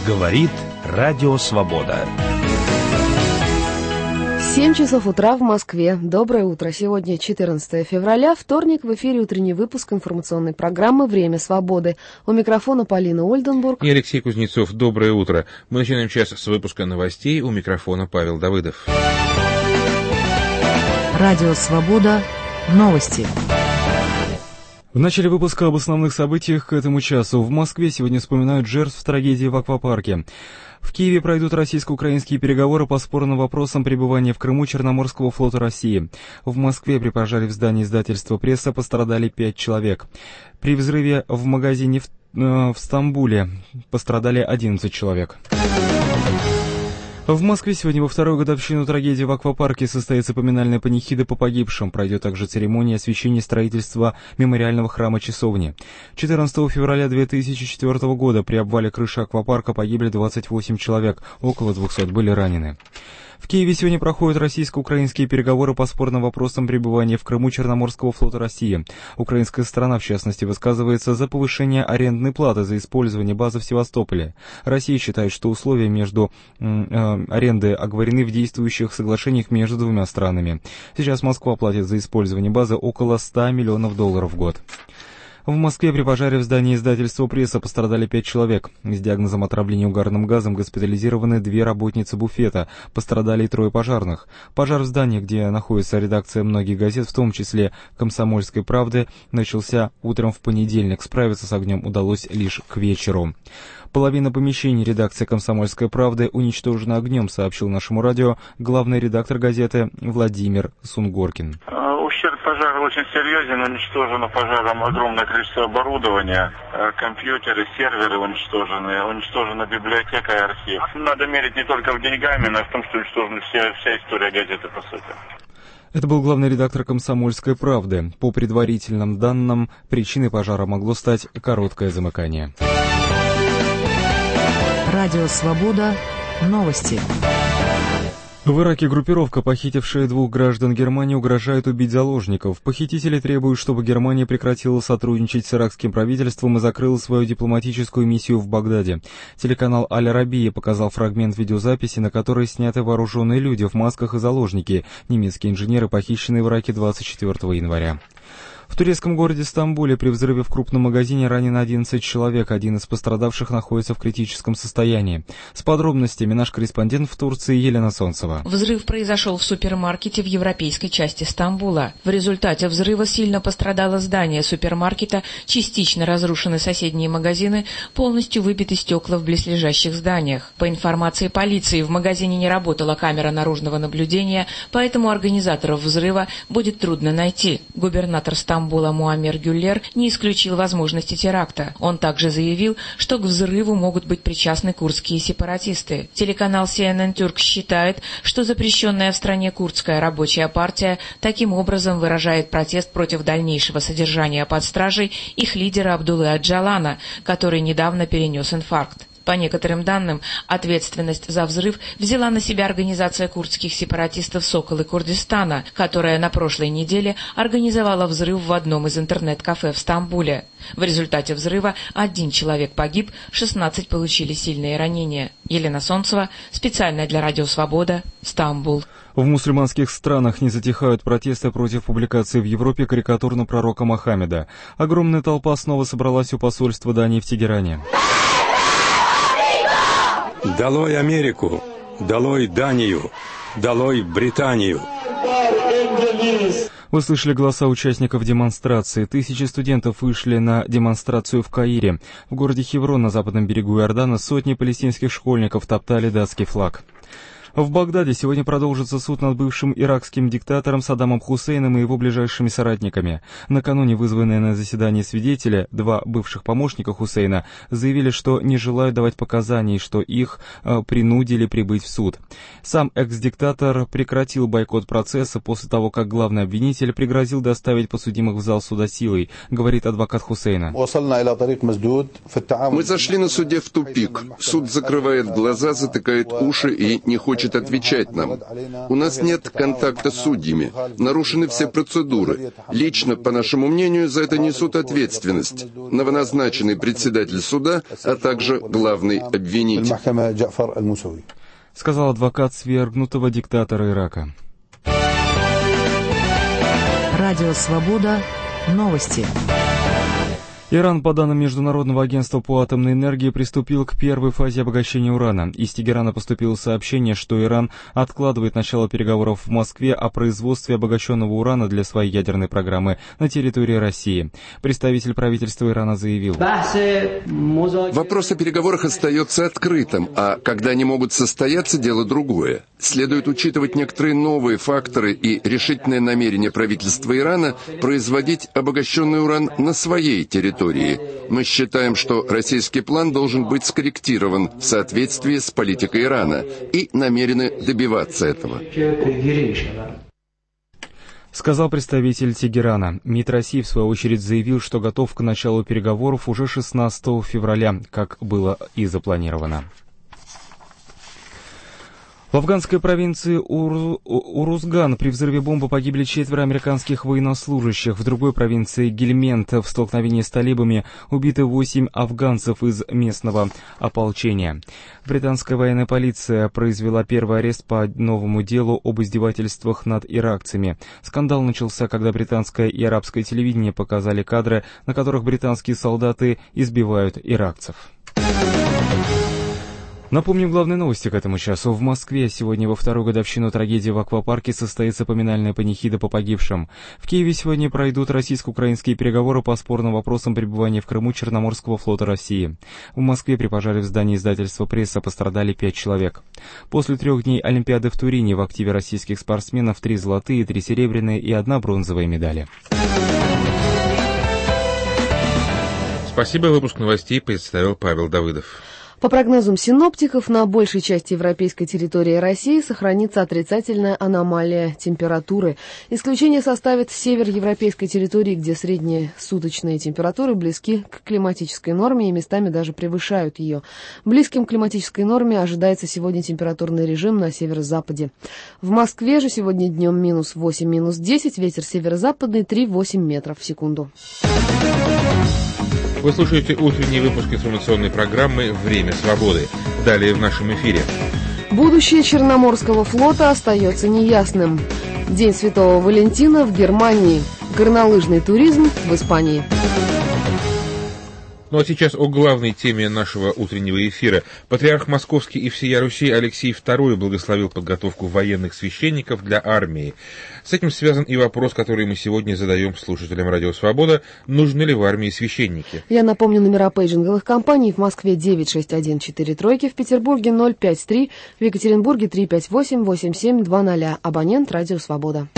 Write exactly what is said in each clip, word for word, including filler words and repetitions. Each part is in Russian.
Говорит Радио Свобода. семь часов утра в Москве. Доброе утро. Сегодня четырнадцатое февраля, вторник. В эфире утренний выпуск информационной программы «Время свободы». У микрофона Полина Ольденбург и Алексей Кузнецов. Доброе утро. Мы начинаем час с выпуска новостей. У микрофона Павел Давыдов. Радио Свобода. Новости. В начале выпуска об основных событиях к этому часу. В Москве сегодня вспоминают жертв трагедии в аквапарке. В Киеве пройдут российско-украинские переговоры по спорным вопросам пребывания в Крыму Черноморского флота России. В Москве при пожаре в здании издательства «Пресса» пострадали пять человек. При взрыве в магазине в, э, в Стамбуле пострадали одиннадцать человек. В Москве сегодня во вторую годовщину трагедии в аквапарке состоится поминальная панихида по погибшим. Пройдет также церемония освящения строительства мемориального храма часовни. четырнадцатого февраля две тысячи четвёртого года при обвале крыши аквапарка погибли двадцать восемь человек, около двухсот были ранены. В Киеве сегодня проходят российско-украинские переговоры по спорным вопросам пребывания в Крыму Черноморского флота России. Украинская сторона, в частности, высказывается за повышение арендной платы за использование базы в Севастополе. Россия считает, что условия между э, аренды оговорены в действующих соглашениях между двумя странами. Сейчас Москва платит за использование базы около ста миллионов долларов в год. В Москве при пожаре в здании издательства «Пресса» пострадали пять человек. С диагнозом отравления угарным газом госпитализированы две работницы буфета. Пострадали и трое пожарных. Пожар в здании, где находится редакция многих газет, в том числе «Комсомольской правды», начался утром в понедельник. Справиться с огнем удалось лишь к вечеру. Половина помещений редакции «Комсомольской правды» уничтожена огнем, сообщил нашему радио главный редактор газеты Владимир Сунгоркин. Ущерб пожара очень серьезен, уничтожено пожаром огромное количество оборудования, компьютеры, серверы уничтожены, уничтожена библиотека и архив. Надо мерить не только в деньгами, но и в том, что уничтожена вся, вся история газеты, по сути. Это был главный редактор «Комсомольской правды». По предварительным данным, причиной пожара могло стать короткое замыкание. Радио Свобода. Новости. В Ираке группировка, похитившая двух граждан Германии, угрожает убить заложников. Похитители требуют, чтобы Германия прекратила сотрудничать с иракским правительством и закрыла свою дипломатическую миссию в Багдаде. Телеканал Аль-Арабия показал фрагмент видеозаписи, на которой сняты вооруженные люди в масках и заложники, немецкие инженеры, похищенные в Ираке двадцать четвёртого января. В турецком городе Стамбуле при взрыве в крупном магазине ранено одиннадцать человек. Один из пострадавших находится в критическом состоянии. С подробностями наш корреспондент в Турции Елена Солнцева. Взрыв произошел в супермаркете в европейской части Стамбула. В результате взрыва сильно пострадало здание супермаркета, частично разрушены соседние магазины, полностью выбиты стекла в близлежащих зданиях. По информации полиции, в магазине не работала камера наружного наблюдения, поэтому организаторов взрыва будет трудно найти. Губернатор Стамбула Стамбула Муаммер Гюллер не исключил возможности теракта. Он также заявил, что к взрыву могут быть причастны курдские сепаратисты. Телеканал си эн эн Turk считает, что запрещенная в стране курдская рабочая партия таким образом выражает протест против дальнейшего содержания под стражей их лидера Абдуллы Аджалана, который недавно перенес инфаркт. По некоторым данным, ответственность за взрыв взяла на себя организация курдских сепаратистов «Соколы Курдистана», которая на прошлой неделе организовала взрыв в одном из интернет-кафе в Стамбуле. В результате взрыва один человек погиб, шестнадцать получили сильные ранения. Елена Солнцева, специально для Радио Свобода, Стамбул. В мусульманских странах не затихают протесты против публикации в Европе карикатур на пророка Мохаммеда. Огромная толпа снова собралась у посольства Дании в Тегеране. Долой Америку! Долой Данию! Долой Британию! Вы слышали голоса участников демонстрации. Тысячи студентов вышли на демонстрацию в Каире. В городе Хеврон на западном берегу Иордана сотни палестинских школьников топтали датский флаг. В Багдаде сегодня продолжится суд над бывшим иракским диктатором Саддамом Хусейном и его ближайшими соратниками. Накануне вызванные на заседание свидетели, два бывших помощника Хусейна, заявили, что не желают давать показаний, что их э, принудили прибыть в суд. Сам экс-диктатор прекратил бойкот процесса после того, как главный обвинитель пригрозил доставить подсудимых в зал суда силой, говорит адвокат Хусейна. Мы зашли на суде в тупик. Суд закрывает глаза, затыкает уши и не хочет хочет отвечать нам. У нас нет контакта с судьями, нарушены все процедуры. Лично, по нашему мнению, за это несут ответственность новоназначенный председатель суда, а также главный обвинитель. Сказал адвокат свергнутого диктатора Ирака. Радио «Свобода». Новости. Иран, по данным Международного агентства по атомной энергии, приступил к первой фазе обогащения урана. Из Тегерана поступило сообщение, что Иран откладывает начало переговоров в Москве о производстве обогащенного урана для своей ядерной программы на территории России. Представитель правительства Ирана заявил: «Вопрос о переговорах остается открытым, а когда они могут состояться, дело другое. Следует учитывать некоторые новые факторы и решительное намерение правительства Ирана производить обогащенный уран на своей территории. Мы считаем, что российский план должен быть скорректирован в соответствии с политикой Ирана и намерены добиваться этого», сказал представитель Тегерана. МИД России, в свою очередь, заявил, что готов к началу переговоров уже шестнадцатого февраля, как было и запланировано. В афганской провинции Ур... Урузган при взрыве бомбы погибли четверо американских военнослужащих. В другой провинции Гельмент в столкновении с талибами убиты восемь афганцев из местного ополчения. Британская военная полиция произвела первый арест по новому делу об издевательствах над иракцами. Скандал начался, когда британское и арабское телевидение показали кадры, на которых британские солдаты избивают иракцев. Напомним главные новости к этому часу. В Москве сегодня во вторую годовщину трагедии в аквапарке состоится поминальная панихида по погибшим. В Киеве сегодня пройдут российско-украинские переговоры по спорным вопросам пребывания в Крыму Черноморского флота России. В Москве при пожаре в здании издательства «Пресса» пострадали пять человек. После трех дней Олимпиады в Турине в активе российских спортсменов три золотые, три серебряные и одна бронзовая медали. Спасибо. Выпуск новостей представил Павел Давыдов. По прогнозам синоптиков, на большей части европейской территории России сохранится отрицательная аномалия температуры. Исключение составит север европейской территории, где средние суточные температуры близки к климатической норме и местами даже превышают ее. Близким к климатической норме ожидается сегодня температурный режим на северо-западе. В Москве же сегодня днем минус восемь, минус десять, ветер северо-западный три-восемь метров в секунду. Вы слушаете утренний выпуск информационной программы «Время свободы». Далее в нашем эфире. Будущее Черноморского флота остается неясным. День Святого Валентина в Германии. Горнолыжный туризм в Испании. Ну а сейчас о главной теме нашего утреннего эфира. Патриарх Московский и всея Руси Алексий второй благословил подготовку военных священников для армии. С этим связан и вопрос, который мы сегодня задаем слушателям Радио Свобода: нужны ли в армии священники? Я напомню номера пейджинговых компаний. В Москве девять шесть один четыре тройки, в Петербурге ноль пять три, в Екатеринбурге три пять восемь восемь семь два ноль. Абонент Радио Свобода.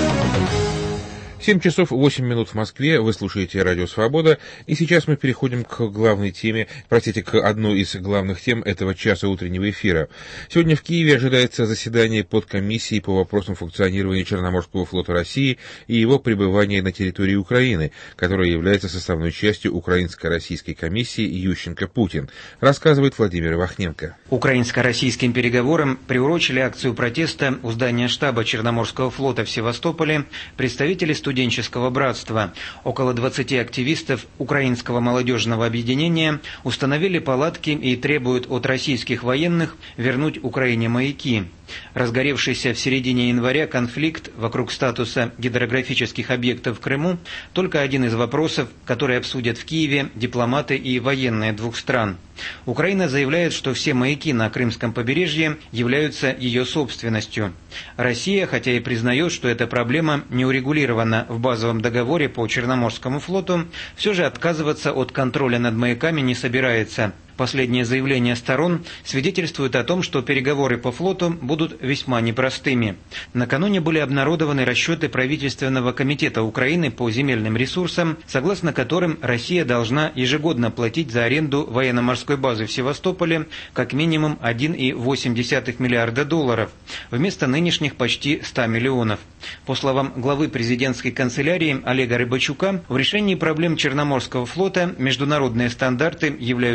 семь часов восемь минут в Москве, вы слушаете Радио Свобода, и сейчас мы переходим к главной теме, простите, к одной из главных тем этого часа утреннего эфира. Сегодня в Киеве ожидается заседание подкомиссии по вопросам функционирования Черноморского флота России и его пребывания на территории Украины, которая является составной частью украинско-российской комиссии Ющенко-Путин, рассказывает Владимир Вахненко. Украинско-российским переговорам приурочили акцию протеста у здания штаба Черноморского флота в Севастополе представители студентов студенческого братства. Около двадцати активистов Украинского молодежного объединения установили палатки и требуют от российских военных вернуть Украине маяки. Разгоревшийся в середине января конфликт вокруг статуса гидрографических объектов в Крыму – только один из вопросов, которые обсудят в Киеве дипломаты и военные двух стран. Украина заявляет, что все маяки на Крымском побережье являются ее собственностью. Россия, хотя и признает, что эта проблема не урегулирована в базовом договоре по Черноморскому флоту, все же отказываться от контроля над маяками не собирается. Последние заявления сторон свидетельствуют о том, что переговоры по флоту будут весьма непростыми. Накануне были обнародованы расчеты правительственного комитета Украины по земельным ресурсам, согласно которым Россия должна ежегодно платить за аренду военно-морской базы в Севастополе как минимум один целых восемь десятых миллиарда долларов, вместо нынешних почти ста миллионов. По словам главы президентской канцелярии Олега Рыбачука, в решении проблем Черноморского флота международные стандарты являются ключевыми.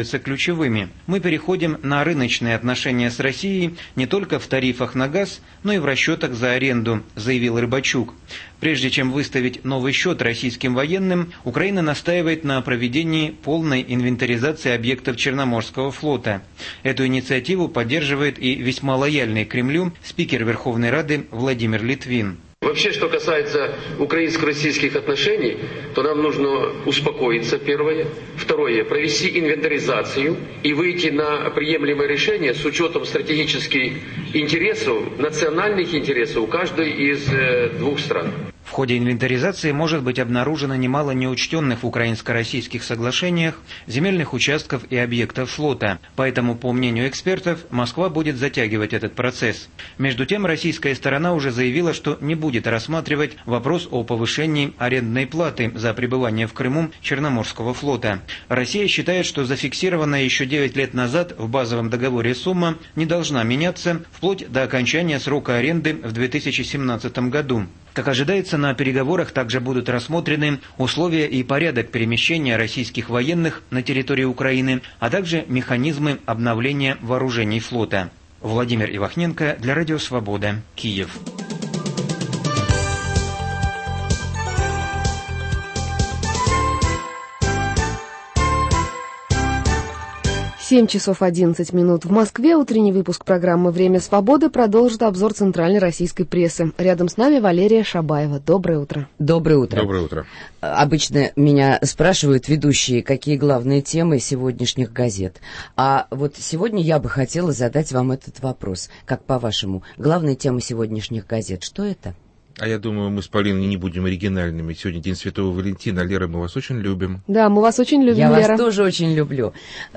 ключевыми. Мы переходим на рыночные отношения с Россией не только в тарифах на газ, но и в расчетах за аренду, заявил Рыбачук. Прежде чем выставить новый счет российским военным, Украина настаивает на проведении полной инвентаризации объектов Черноморского флота. Эту инициативу поддерживает и весьма лояльный Кремлю спикер Верховной Рады Владимир Литвин. Вообще, что касается украинско-российских отношений, то нам нужно успокоиться, первое. Второе, провести инвентаризацию и выйти на приемлемое решение с учетом стратегических интересов, национальных интересов у каждой из э, двух стран. В ходе инвентаризации может быть обнаружено немало неучтенных в украинско-российских соглашениях земельных участков и объектов флота. Поэтому, по мнению экспертов, Москва будет затягивать этот процесс. Между тем, российская сторона уже заявила, что не будет рассматривать вопрос о повышении арендной платы за пребывание в Крыму Черноморского флота. Россия считает, что зафиксированная еще девять лет назад в базовом договоре сумма не должна меняться вплоть до окончания срока аренды в две тысячи семнадцатом году. Как ожидается, на переговорах также будут рассмотрены условия и порядок перемещения российских военных на территории Украины, а также механизмы обновления вооружений флота. Владимир Ивахненко для Радио Свобода, Киев. семь часов одиннадцать минут в Москве. Утренний выпуск программы «Время свободы» продолжит обзор центральной российской прессы. Рядом с нами Валерия Шабаева. Доброе утро. Доброе утро. Доброе утро. Обычно меня спрашивают ведущие, какие главные темы сегодняшних газет. А вот сегодня я бы хотела задать вам этот вопрос. Как по-вашему, главные темы сегодняшних газет, что это? А я думаю, мы с Полиной не будем оригинальными. Сегодня День Святого Валентина. Лера, мы вас очень любим. Да, мы вас очень любим, я Лера. Я вас тоже очень люблю.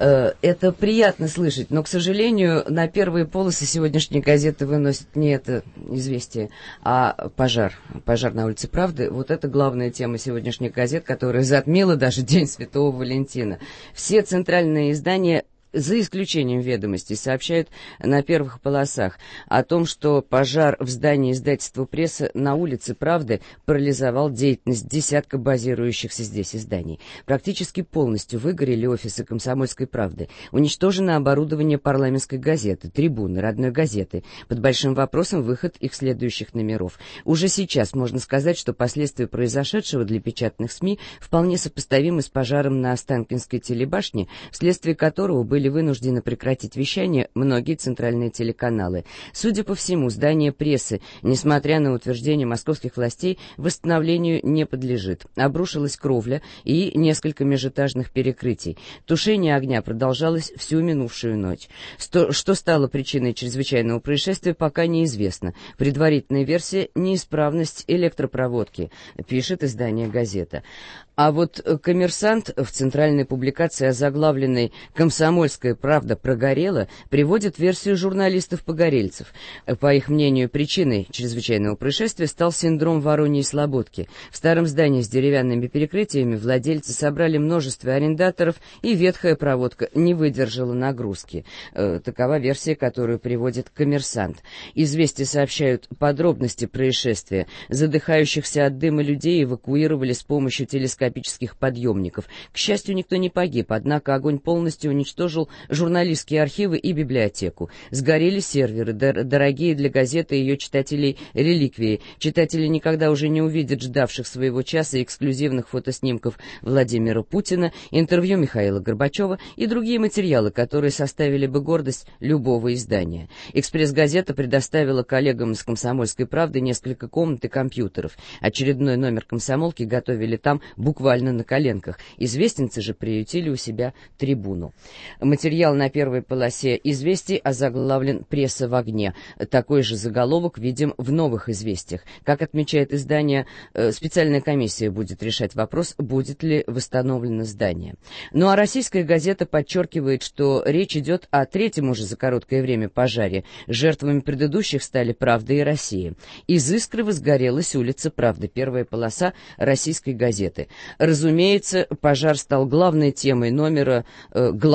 Это приятно слышать, но, к сожалению, на первые полосы сегодняшней газеты выносят не это известие, а пожар. Пожар на улице Правды. Вот это главная тема сегодняшних газет, которая затмила даже День Святого Валентина. Все центральные издания, за исключением «Ведомостей», сообщают на первых полосах о том, что пожар в здании издательства «Пресса» на улице Правды парализовал деятельность десятка базирующихся здесь изданий. Практически полностью выгорели офисы «Комсомольской правды». Уничтожено оборудование парламентской газеты, трибуны, родной газеты. Под большим вопросом выход их следующих номеров. Уже сейчас можно сказать, что последствия произошедшего для печатных СМИ вполне сопоставимы с пожаром на Останкинской телебашне, вследствие которого были были вынуждены прекратить вещание многие центральные телеканалы. Судя по всему, здание «Прессы», несмотря на утверждение московских властей, восстановлению не подлежит. Обрушилась кровля и несколько межэтажных перекрытий. Тушение огня продолжалось всю минувшую ночь. Сто, что стало причиной чрезвычайного происшествия, пока неизвестно. Предварительная версия — неисправность электропроводки, пишет издание «Газета». А вот «Коммерсант» в центральной публикации, озаглавленной «Комсомольская правда прогорела», приводит версию журналистов-погорельцев. По их мнению, причиной чрезвычайного происшествия стал синдром Вороньей Слободки. В старом здании с деревянными перекрытиями владельцы собрали множество арендаторов, и ветхая проводка не выдержала нагрузки. Э, такова версия, которую приводит «Коммерсант». «Известия» сообщают подробности происшествия. Задыхающихся от дыма людей эвакуировали с помощью телескопических подъемников. К счастью, никто не погиб, однако огонь полностью уничтожил журналистские архивы и библиотеку. Сгорели серверы, дор- дорогие для газеты и ее читателей реликвии. Читатели никогда уже не увидят ждавших своего часа эксклюзивных фотоснимков Владимира Путина, интервью Михаила Горбачева и другие материалы, которые составили бы гордость любого издания. «Экспресс-газета» предоставила коллегам из «Комсомольской правды» несколько комнат и компьютеров. Очередной номер «Комсомолки» готовили там буквально на коленках. Известинцы же приютили у себя трибуну. Материал на первой полосе «Известий» озаглавлен «Пресса в огне». Такой же заголовок видим в новых «Известиях». Как отмечает издание, специальная комиссия будет решать вопрос, будет ли восстановлено здание. Ну а российская газета подчеркивает, что речь идет о третьем уже за короткое время пожаре. Жертвами предыдущих стали «Правда» и «Россия». Из искры возгорелась улица Правды. Первая полоса российской газеты. Разумеется, пожар стал главной темой номера э, главной постановки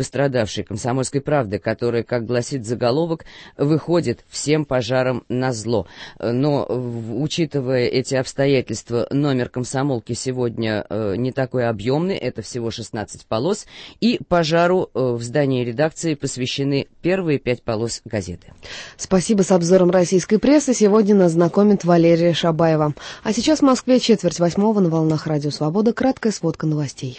пострадавшей «Комсомольской правды», которая, как гласит заголовок, выходит всем пожарам назло. Но, учитывая эти обстоятельства, номер «Комсомолки» сегодня не такой объемный, это всего шестнадцать полос, и пожару в здании редакции посвящены первые пять полос газеты. Спасибо. С обзором российской прессы сегодня нас знакомит Валерия Шабаева. А сейчас в Москве четверть восьмого на волнах Радио Свобода. Краткая сводка новостей.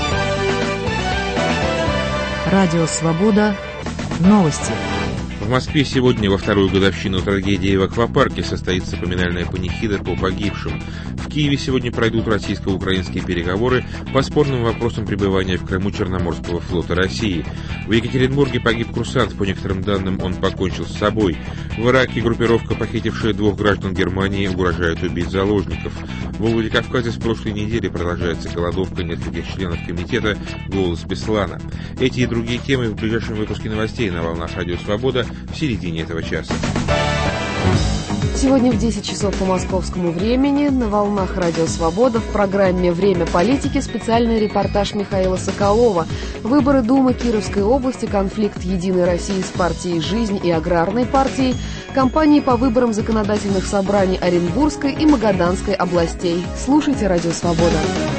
Радио Свобода. Новости. В Москве сегодня во вторую годовщину трагедии в аквапарке состоится поминальная панихида по погибшим. В Киеве сегодня пройдут российско-украинские переговоры по спорным вопросам пребывания в Крыму Черноморского флота России. В Екатеринбурге погиб курсант, по некоторым данным он покончил с собой. В Ираке группировка, похитившая двух граждан Германии, угрожает убить заложников. В Владикавказе с прошлой недели продолжается голодовка нескольких членов комитета «Голос Беслана». Эти и другие темы в ближайшем выпуске новостей на волнах Радио Свобода в середине этого часа. Сегодня в десять часов по московскому времени на волнах Радио Свобода в программе «Время политики» специальный репортаж Михаила Соколова. Выборы Думы Кировской области, конфликт «Единой России» с партией «Жизнь» и Аграрной партией, кампании по выборам законодательных собраний Оренбургской и Магаданской областей. Слушайте Радио Свобода.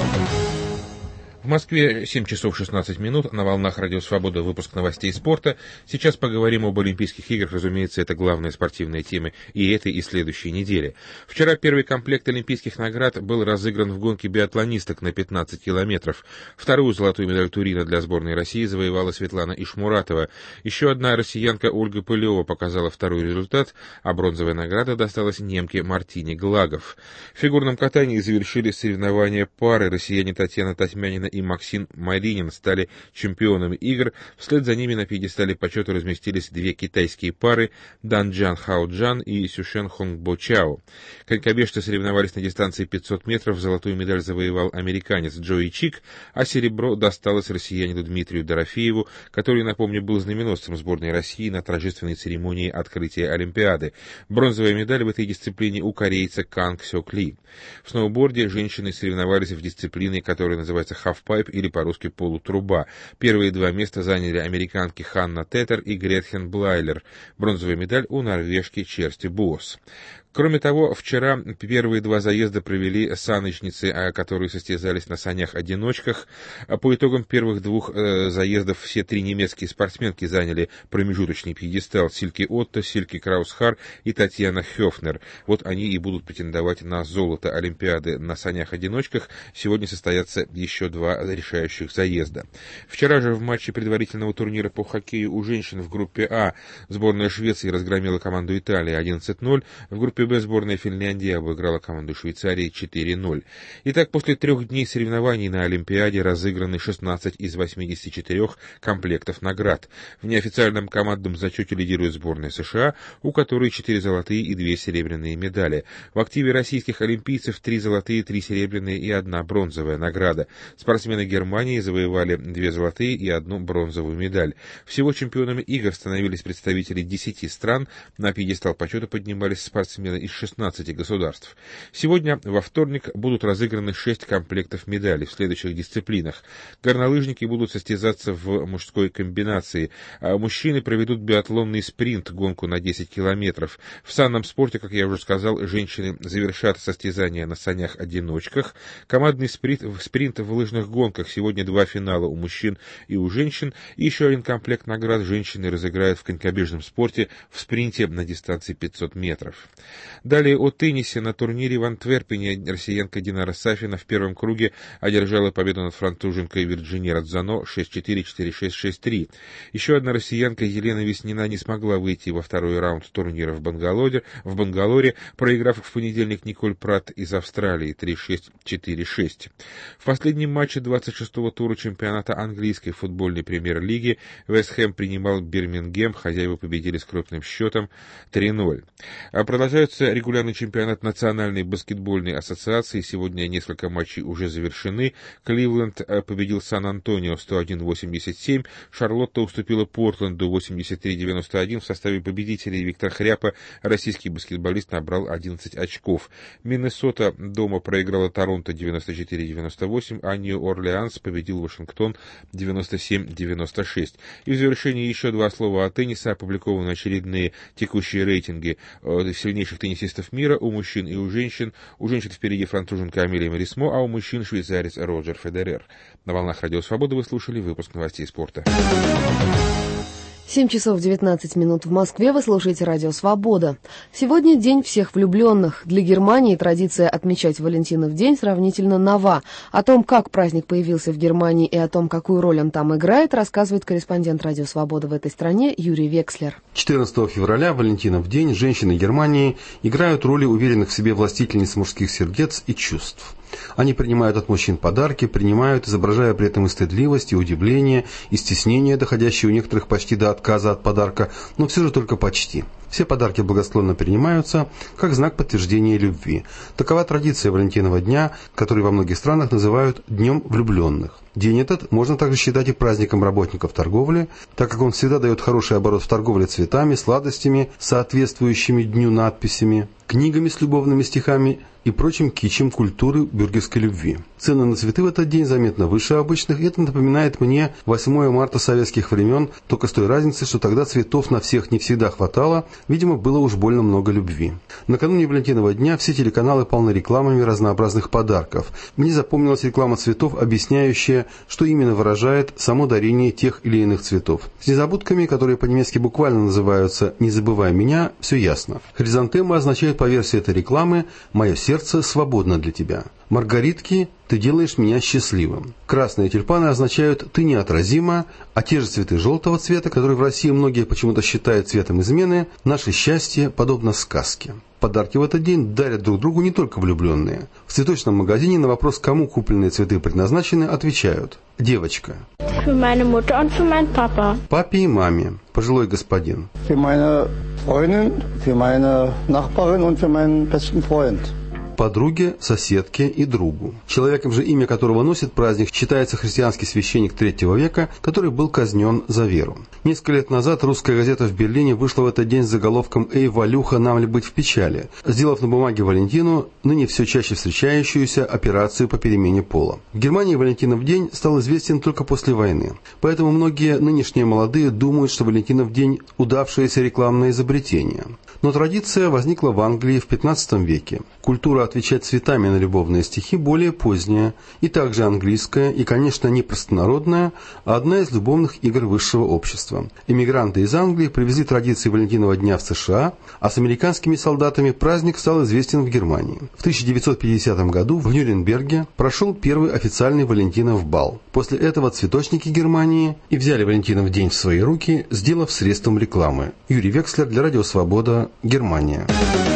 В Москве семь часов шестнадцать минут, на волнах Радио Свобода выпуск новостей спорта. Сейчас поговорим об Олимпийских играх, разумеется, это главная спортивная тема и этой, и следующей недели. Вчера первый комплект олимпийских наград был разыгран в гонке биатлонисток на пятнадцать километров. Вторую золотую медаль Турина для сборной России завоевала Светлана Ишмуратова. Еще одна россиянка Ольга Пылева показала второй результат, а бронзовая награда досталась немке Мартине Глагов. В фигурном катании завершили соревнования пары. Россияне Татьяна Татьмянина и Максим Маринин стали чемпионами игр. Вслед за ними на пьедестале почета разместились две китайские пары Данджан Хаоджан и Сюшен Хонгбо Чао. Конькобежцы соревновались на дистанции пятьсот метров. Золотую медаль завоевал американец Джои Чик, а серебро досталось россиянину Дмитрию Дорофееву, который, напомню, был знаменосцем сборной России на торжественной церемонии открытия Олимпиады. Бронзовая медаль в этой дисциплине у корейца Канг Сёк Ли. В сноуборде женщины соревновались в дисциплине, которая называется «Half пайп» или по-русски «полутруба». Первые два места заняли американки Ханна Тетер и Гретхен Блайлер. Бронзовая медаль у норвежки Черсти Буос. Кроме того, вчера первые два заезда провели саночницы, которые состязались на санях-одиночках. По итогам первых двух э, заездов все три немецкие спортсменки заняли промежуточный пьедестал: Сильке Отто, Сильке Краусхар и Татьяна Хёфнер. Вот они и будут претендовать на золото Олимпиады на санях-одиночках. Сегодня состоятся еще два решающих заезда. Вчера же в матче предварительного турнира по хоккею у женщин в группе А сборная Швеции разгромила команду Италии одиннадцать ноль. В группе Б сборная Финляндии обыграла команду Швейцарии четыре ноль. Итак, после трех дней соревнований на Олимпиаде разыграны шестнадцать из восьмидесяти четырёх комплектов наград. В неофициальном командном зачете лидирует сборная США, у которой четыре золотые и две серебряные медали. В активе российских олимпийцев три золотые, три серебряные и одна бронзовая награда. Спортсмены Германии завоевали две золотые и одну бронзовую медаль. Всего чемпионами игр становились представители десяти стран. На пьедестал почета поднимались спортсмены из шестнадцати государств. Сегодня, во вторник, будут разыграны шесть комплектов медалей в следующих дисциплинах. Горнолыжники будут состязаться в мужской комбинации, а мужчины проведут биатлонный спринт, гонку на десять километров. В санном спорте, как я уже сказал, женщины завершат состязания на санях-одиночках. Командный спринт, спринт в лыжных гонках. Сегодня два финала у мужчин и у женщин. И еще один комплект наград женщины разыграют в конькобежном спорте в спринте на дистанции пятьсот метров. Далее о теннисе. На турнире в Антверпене россиянка Динара Сафина в первом круге одержала победу над француженкой Вирджини Радзано шесть четыре, четыре шесть, шесть три. Еще одна россиянка Елена Веснина не смогла выйти во второй раунд турнира в Бангалоре, в Бангалоре, проиграв в понедельник Николь Пратт из Австралии три шесть, четыре шесть. В последнем матче двадцать шестого тура чемпионата английской футбольной премьер-лиги Вест Хэм принимал Бирмингем. Хозяева победили с крупным счетом три ноль. Продолжаются Продолжается регулярный чемпионат Национальной баскетбольной ассоциации. Сегодня несколько матчей уже завершены. Кливленд победил Сан-Антонио сто один восемьдесят семь. Шарлотта уступила Портленду восемьдесят три девяносто один. В составе победителей Виктор Хряпа, российский баскетболист, набрал одиннадцать очков. Миннесота дома проиграла Торонто девяносто четыре девяносто восемь, а Нью-Орлеанс победил Вашингтон девяносто семь девяносто шесть. И в завершении еще два слова о теннисе. Опубликованы очередные текущие рейтинги сильнейших теннисистов мира у мужчин и у женщин. У женщин впереди француженка Амелия Марисмо, а у мужчин швейцарец Роджер Федерер. На волнах Радио Свобода вы слушали выпуск новостей спорта. семь часов девятнадцать минут в Москве. Вы слушаете Радио Свобода. Сегодня День всех влюбленных. Для Германии традиция отмечать Валентинов день сравнительно нова. О том, как праздник появился в Германии и о том, какую роль он там играет, рассказывает корреспондент Радио Свобода в этой стране Юрий Векслер. четырнадцатого февраля, Валентинов день, женщины Германии играют роли уверенных в себе властительниц мужских сердец и чувств. Они принимают от мужчин подарки, принимают, изображая при этом и стыдливость, и удивление, и стеснение, доходящее у некоторых почти до отказа от подарка, но все же только почти. Все подарки благосклонно принимаются, как знак подтверждения любви. Такова традиция Валентинова дня, который во многих странах называют Днем влюбленных. День этот можно также считать и праздником работников торговли, так как он всегда дает хороший оборот в торговле цветами, сладостями, соответствующими дню надписями, книгами с любовными стихами и прочим кичем культуры бюргерской любви. Цены на цветы в этот день заметно выше обычных, и это напоминает мне восьмое марта советских времен, только с той разницей, что тогда цветов на всех не всегда хватало, видимо, было уж больно много любви. Накануне Валентинова дня все телеканалы полны рекламами разнообразных подарков. Мне запомнилась реклама цветов, объясняющая, что именно выражает само дарение тех или иных цветов. С незабудками, которые по-немецки буквально называются «Не забывай меня», все ясно. Хризантемы означают по версии этой рекламы «Мое сердце свободно для тебя». Маргаритки «Ты делаешь меня счастливым». Красные тюльпаны означают «Ты неотразима», а те же цветы желтого цвета, которые в России многие почему-то считают цветом измены, «Наше счастье подобно сказке». Подарки в этот день дарят друг другу не только влюбленные. В цветочном магазине на вопрос, кому купленные цветы предназначены, отвечают: девочка. Für meine Mutter und für meinen Papa. Папе и маме. Пожилой господин. Für meine Freundin, für meine Nachbarin und für meinen besten Freund. Подруге, соседке и другу. Человеком же, имя которого носит праздник, считается христианский священник третьего века, который был казнен за веру. Несколько лет назад русская газета в Берлине вышла в этот день с заголовком «Эй, Валюха, нам ли быть в печали?», сделав на бумаге Валентину, ныне все чаще встречающуюся, операцию по перемене пола. В Германии Валентинов день стал известен только после войны. Поэтому многие нынешние молодые думают, что Валентинов день – удавшееся рекламное изобретение. Но традиция возникла в Англии в пятнадцатом веке. Культура отвечать цветами на любовные стихи более поздняя, и также английская, и, конечно, не простонародная, а одна из любовных игр высшего общества. Эмигранты из Англии привезли традиции Валентинова дня в США, а с американскими солдатами праздник стал известен в Германии. В тысяча девятьсот пятидесятом году в Нюрнберге прошел первый официальный Валентинов бал. После этого цветочники Германии и взяли Валентинов день в свои руки, сделав средством рекламы. Юрий Векслер для Радио Свобода, Германия.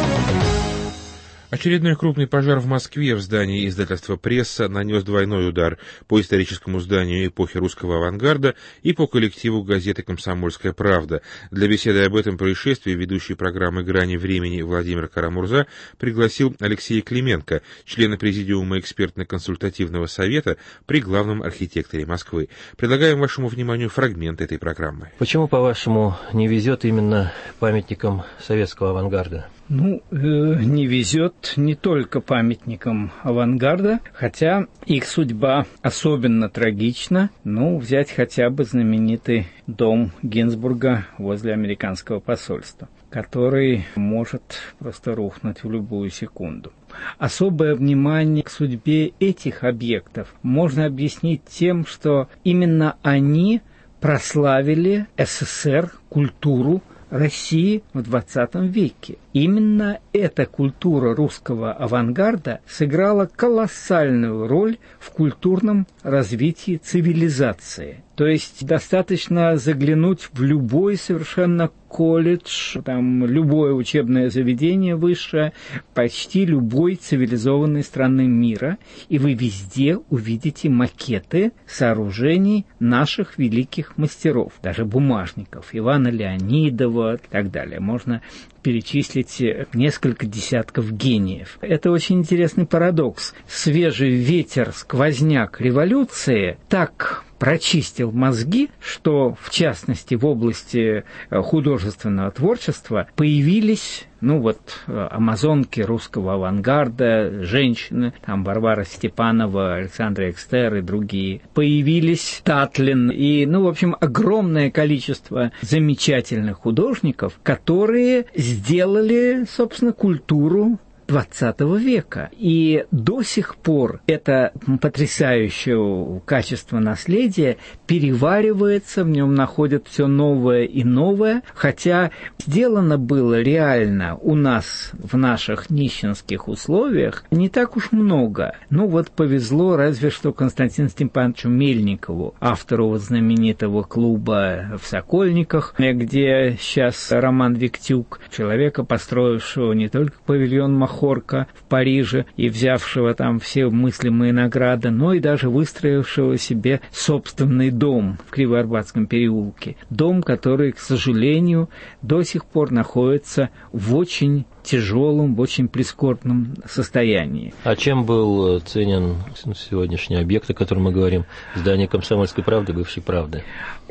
Очередной крупный пожар в Москве в здании издательства «Пресса» нанес двойной удар по историческому зданию эпохи русского авангарда и по коллективу газеты «Комсомольская правда». Для беседы об этом происшествии ведущий программы «Грани времени» Владимир Карамурза пригласил Алексея Клименко, члена президиума экспертно-консультативного совета при главном архитекторе Москвы. Предлагаем вашему вниманию фрагмент этой программы. Почему, по-вашему, не везет именно памятникам советского авангарда? Ну, э, не везет не только памятникам авангарда, хотя их судьба особенно трагична. Ну, взять хотя бы знаменитый дом Гинзбурга возле американского посольства, который может просто рухнуть в любую секунду. Особое внимание к судьбе этих объектов можно объяснить тем, что именно они прославили СССР, культуру России в двадцатом веке. Именно эта культура русского авангарда сыграла колоссальную роль в культурном развитии цивилизации. То есть достаточно заглянуть в любой совершенно колледж, там, любое учебное заведение высшее, почти любой цивилизованной страны мира, и вы везде увидите макеты сооружений наших великих мастеров, даже бумажников, Ивана Леонидова и так далее. Можно перечислить несколько десятков гениев. Это очень интересный парадокс. Свежий ветер, сквозняк революции так прочистил мозги, что, в частности, в области художественного творчества появились, ну вот, амазонки русского авангарда, женщины, там Варвара Степанова, Александра Экстер и другие. Появились Татлин и, ну, в общем, огромное количество замечательных художников, которые сделали, собственно, культуру двадцатого века. И до сих пор это потрясающее качество наследия переваривается, в нем находят все новое и новое, хотя сделано было реально у нас в наших нищенских условиях не так уж много. Ну вот повезло разве что Константину Степановичу Мельникову, автору вот знаменитого клуба в Сокольниках, где сейчас Роман Виктюк, человека, построившего не только павильон Махорка в Париже и взявшего там все мыслимые награды, но и даже выстроившего себе собственный дом в Кривоарбатском переулке. Дом, который, к сожалению, до сих пор находится в очень тяжелом, в очень прискорбном состоянии. А чем был ценен сегодняшний объект, о котором мы говорим, здание «Комсомольской правды», бывшей «Правды»?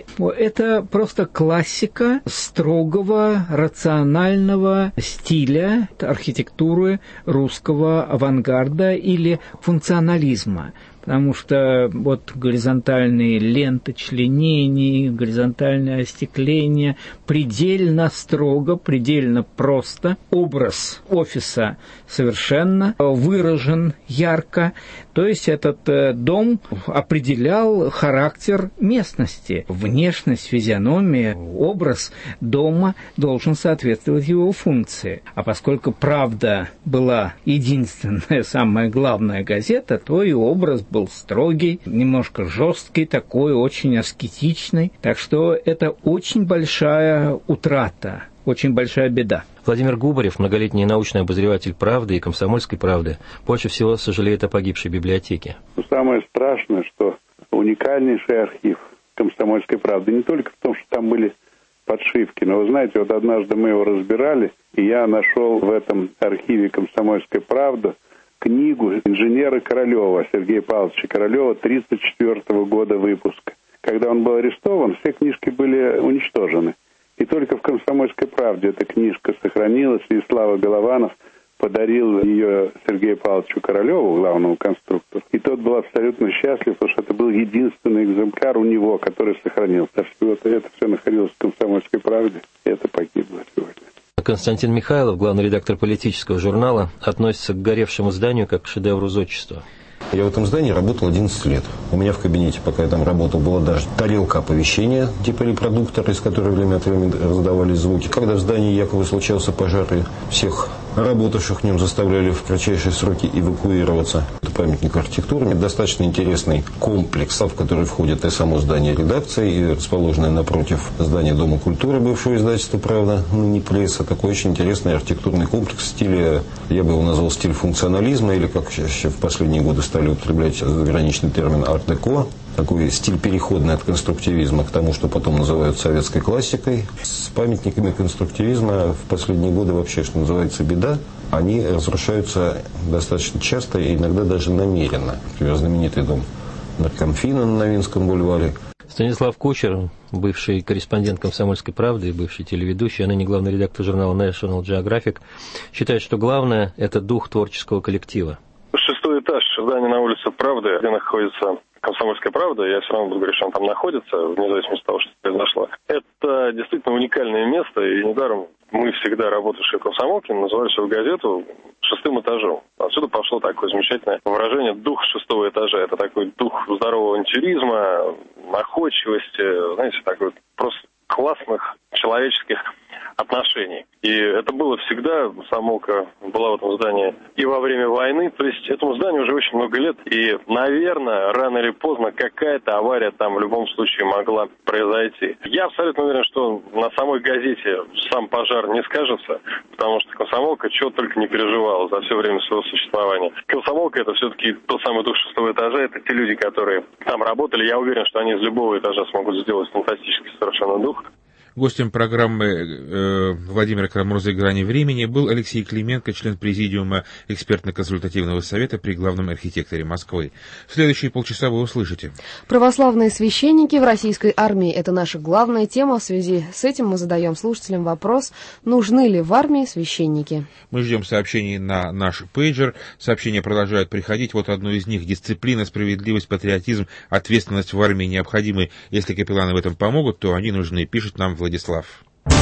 Это просто классика строгого, рационального стиля архитектуры русского авангарда или функционализма. Потому что вот горизонтальные ленты членений, горизонтальное остекление, предельно строго, предельно просто. Образ офиса совершенно выражен ярко. То есть этот дом определял характер местности. Внешность, физиономия, образ дома должен соответствовать его функции. А поскольку «Правда» была единственная, самая главная газета, то и образ был строгий, немножко жесткий, такой очень аскетичный. Так что это очень большая утрата, очень большая беда. Владимир Губарев, многолетний научный обозреватель «Правды» и «Комсомольской правды», больше всего сожалеет о погибшей библиотеке. Самое страшное, что уникальнейший архив «Комсомольской правды» не только в том, что там были подшивки, но, вы знаете, вот однажды мы его разбирали, и я нашел в этом архиве «Комсомольской правды» книгу инженера Королева, Сергея Павловича Королева, тридцать четвёртого года выпуска. Когда он был арестован, все книжки были уничтожены. И только в «Комсомольской правде» эта книжка сохранилась, и Слава Голованов подарил ее Сергею Павловичу Королеву, главному конструктору. И тот был абсолютно счастлив, потому что это был единственный экземпляр у него, который сохранился. Так что вот это все находилось в «Комсомольской правде», и это погибло сегодня. Константин Михайлов, главный редактор политического журнала, относится к горевшему зданию как к шедевру зодчества. Я в этом здании работал одиннадцать лет. У меня в кабинете, пока я там работал, была даже тарелка оповещения, типа репродуктора, из которой время от времени раздавались звуки. Когда в здании якобы случался пожар, и всех работавших в нем заставляли в кратчайшие сроки эвакуироваться. Это памятник архитектуры. Достаточно интересный комплекс, в который входит и само здание редакции, и расположенное напротив здания Дома культуры, бывшего издательства «Правда», ныне «Пресса». Такой очень интересный архитектурный комплекс в стиле, я бы его назвал стиль функционализма, или, как еще в последние годы стали употреблять заграничный термин «арт-деко». Такой стиль переходный от конструктивизма к тому, что потом называют советской классикой. С памятниками конструктивизма в последние годы вообще, что называется, беда. Они разрушаются достаточно часто и иногда даже намеренно. Например, знаменитый дом наркомфина на Новинском бульваре. Станислав Кучер, бывший корреспондент «Комсомольской правды» и бывший телеведущий, а ныне главный редактор журнала National Geographic, считает, что главное – это дух творческого коллектива. Шестой этаж здания на улице Правды, где находится «Комсомольская правда», я все равно буду говорить, что он там находится, вне зависимости от того, что произошло. Это действительно уникальное место, и недаром мы всегда, работавшие в «Комсомолке», называли свою газету шестым этажом. Отсюда пошло такое замечательное выражение «дух шестого этажа». Это такой дух здорового авантюризма, находчивости, знаете, такой просто классных человеческих отношений. И это было всегда, комсомолка была в этом здании и во время войны, то есть этому зданию уже очень много лет, и, наверное, рано или поздно какая-то авария там в любом случае могла произойти. Я абсолютно уверен, что на самой газете сам пожар не скажется, потому что комсомолка чего только не переживала за все время своего существования. Комсомолка — это все-таки тот самый дух шестого этажа, это те люди, которые там работали. Я уверен, что они из любого этажа смогут сделать фантастический совершенно дух. Гостем программы э, Владимира Карамурзы «Грани времени» был Алексей Клименко, член Президиума экспертно-консультативного совета при главном архитекторе Москвы. В следующие полчаса вы услышите. Православные священники в российской армии – это наша главная тема. В связи с этим мы задаем слушателям вопрос, нужны ли в армии священники. Мы ждем сообщений на наш пейджер. Сообщения продолжают приходить. Вот одно из них. Дисциплина, справедливость, патриотизм, ответственность в армии необходимы. Если капелланы в этом помогут, то они нужны, пишет нам Владислав. Владислав.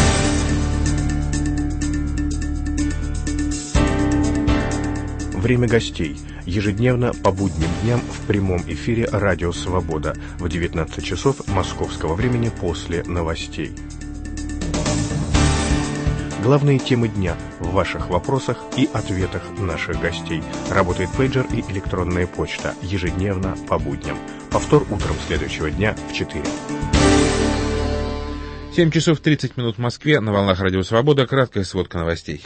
Время гостей. Ежедневно по будним дням в прямом эфире «Радио Свобода» в девятнадцать часов московского времени после новостей. Главные темы дня в ваших вопросах и ответах наших гостей. Работает пейджер и электронная почта. Ежедневно по будням. Повтор утром следующего дня в четыре. семь часов тридцать минут в Москве. На волнах Радио Свобода. Краткая сводка новостей.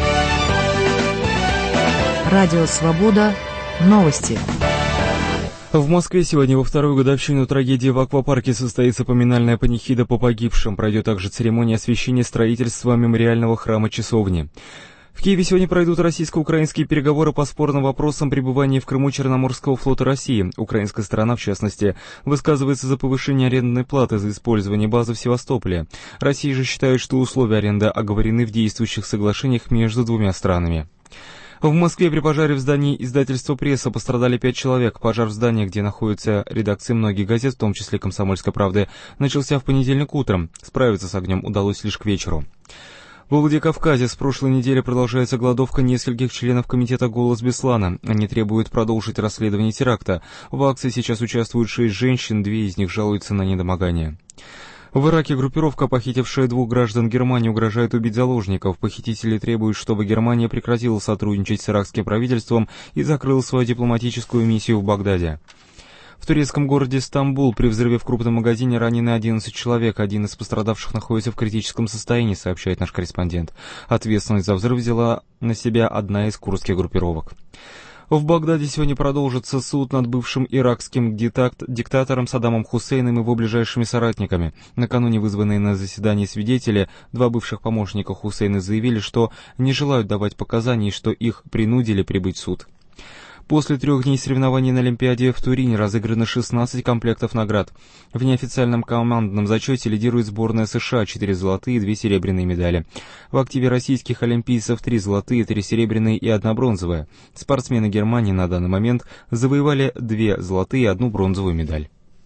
Радио Свобода. Новости. В Москве сегодня во вторую годовщину трагедии в аквапарке состоится поминальная панихида по погибшим. Пройдет также церемония освящения строительства мемориального храма часовни. В Киеве сегодня пройдут российско-украинские переговоры по спорным вопросам пребывания в Крыму Черноморского флота России. Украинская сторона, в частности, высказывается за повышение арендной платы за использование базы в Севастополе. Россия же считает, что условия аренды оговорены в действующих соглашениях между двумя странами. В Москве при пожаре в здании издательства «Пресса» пострадали пять человек. Пожар в здании, где находятся редакции многих газет, в том числе «Комсомольской правды», начался в понедельник утром. Справиться с огнем удалось лишь к вечеру. В Владикавказе с прошлой недели продолжается голодовка нескольких членов комитета «Голос Беслана». Они требуют продолжить расследование теракта. В акции сейчас участвуют шесть женщин, две из них жалуются на недомогание. В Ираке группировка, похитившая двух граждан Германии, угрожает убить заложников. Похитители требуют, чтобы Германия прекратила сотрудничать с иракским правительством и закрыла свою дипломатическую миссию в Багдаде. В турецком городе Стамбул при взрыве в крупном магазине ранены одиннадцать человек. Один из пострадавших находится в критическом состоянии, сообщает наш корреспондент. Ответственность за взрыв взяла на себя одна из курдских группировок. В Багдаде сегодня продолжится суд над бывшим иракским диктатором Саддамом Хусейном и его ближайшими соратниками. Накануне вызванные на заседание свидетели, два бывших помощника Хусейна заявили, что не желают давать показаний и что их принудили прибыть в суд. После трех дней соревнований на Олимпиаде в Турине разыграно шестнадцать комплектов наград. В неофициальном командном зачете лидирует сборная США, четыре золотые и две серебряные медали. В активе российских олимпийцев три золотые, три серебряные и одна бронзовая. Спортсмены Германии на данный момент завоевали две золотые и одну бронзовую медаль.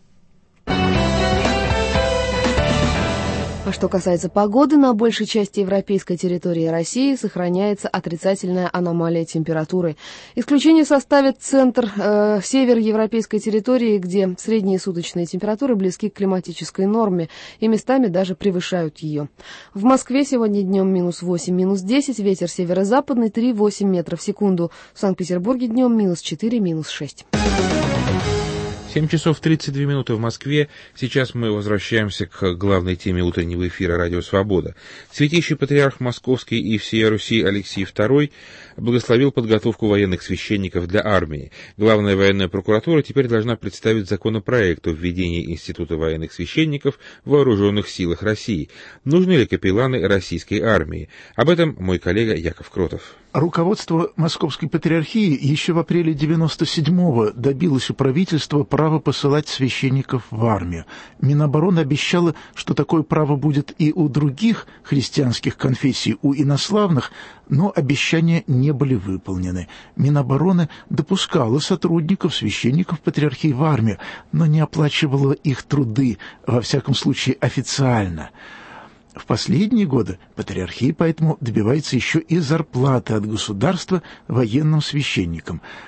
А что касается погоды, на большей части европейской территории России сохраняется отрицательная аномалия температуры. Исключение составит центр, э, север европейской территории, где средние суточные температуры близки к климатической норме и местами даже превышают ее. В Москве сегодня днем минус восемь, минус десять, ветер северо-западный три-восемь метров в секунду. В Санкт-Петербурге днем минус четыре, минус шесть. семь часов тридцать две минуты в Москве. Сейчас мы возвращаемся к главной теме утреннего эфира «Радио Свобода». Святейший патриарх Московский и всея Руси Алексий второй благословил подготовку военных священников для армии. Главная военная прокуратура теперь должна представить законопроект о введении Института военных священников в вооруженных силах России. Нужны ли капелланы российской армии? Об этом мой коллега Яков Кротов. Руководство Московской Патриархии еще в апреле девяносто седьмого добилось у правительства права посылать священников в армию. Минобороны обещало, что такое право будет и у других христианских конфессий, у инославных, но обещания не были выполнены. Минобороны допускала сотрудников, священников Патриархии в армию, но не оплачивала их труды, во всяком случае официально. В последние годы Патриархия поэтому добивается еще и зарплаты от государства военным священникам.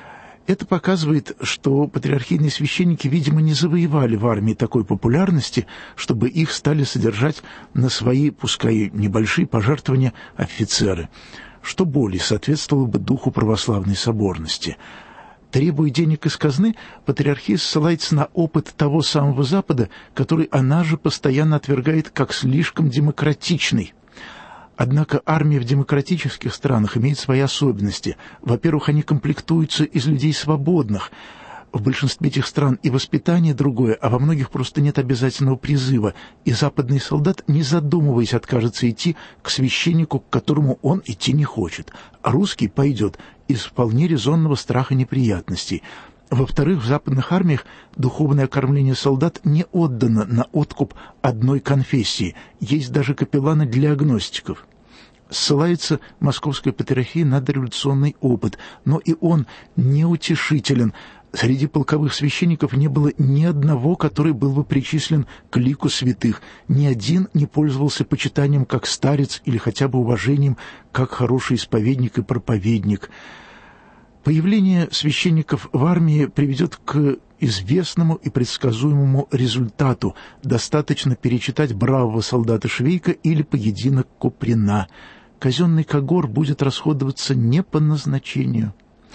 Это показывает, что патриархийные священники, видимо, не завоевали в армии такой популярности, чтобы их стали содержать на свои, пускай небольшие пожертвования, офицеры, что более соответствовало бы духу православной соборности. Требуя денег из казны, патриархия ссылается на опыт того самого Запада, который она же постоянно отвергает как слишком демократичный. Однако армия в демократических странах имеет свои особенности. Во-первых, они комплектуются из людей свободных. В большинстве этих стран и воспитание другое, а во многих просто нет обязательного призыва, и западный солдат, не задумываясь, откажется идти к священнику, к которому он идти не хочет, а русский пойдет из вполне резонного страха неприятностей. Во-вторых, в западных армиях духовное кормление солдат не отдано на откуп одной конфессии, есть даже капелланы для агностиков. Ссылается Московская патриархия на дореволюционный опыт, но и он неутешителен. Среди полковых священников не было ни одного, который был бы причислен к лику святых, ни один не пользовался почитанием как старец или хотя бы уважением как хороший исповедник и проповедник. Появление священников в армии приведет к известному и предсказуемому результату. Достаточно перечитать «Бравого солдата Швейка» или «Поединок Куприна». Казенный когор будет расходоваться не по назначению.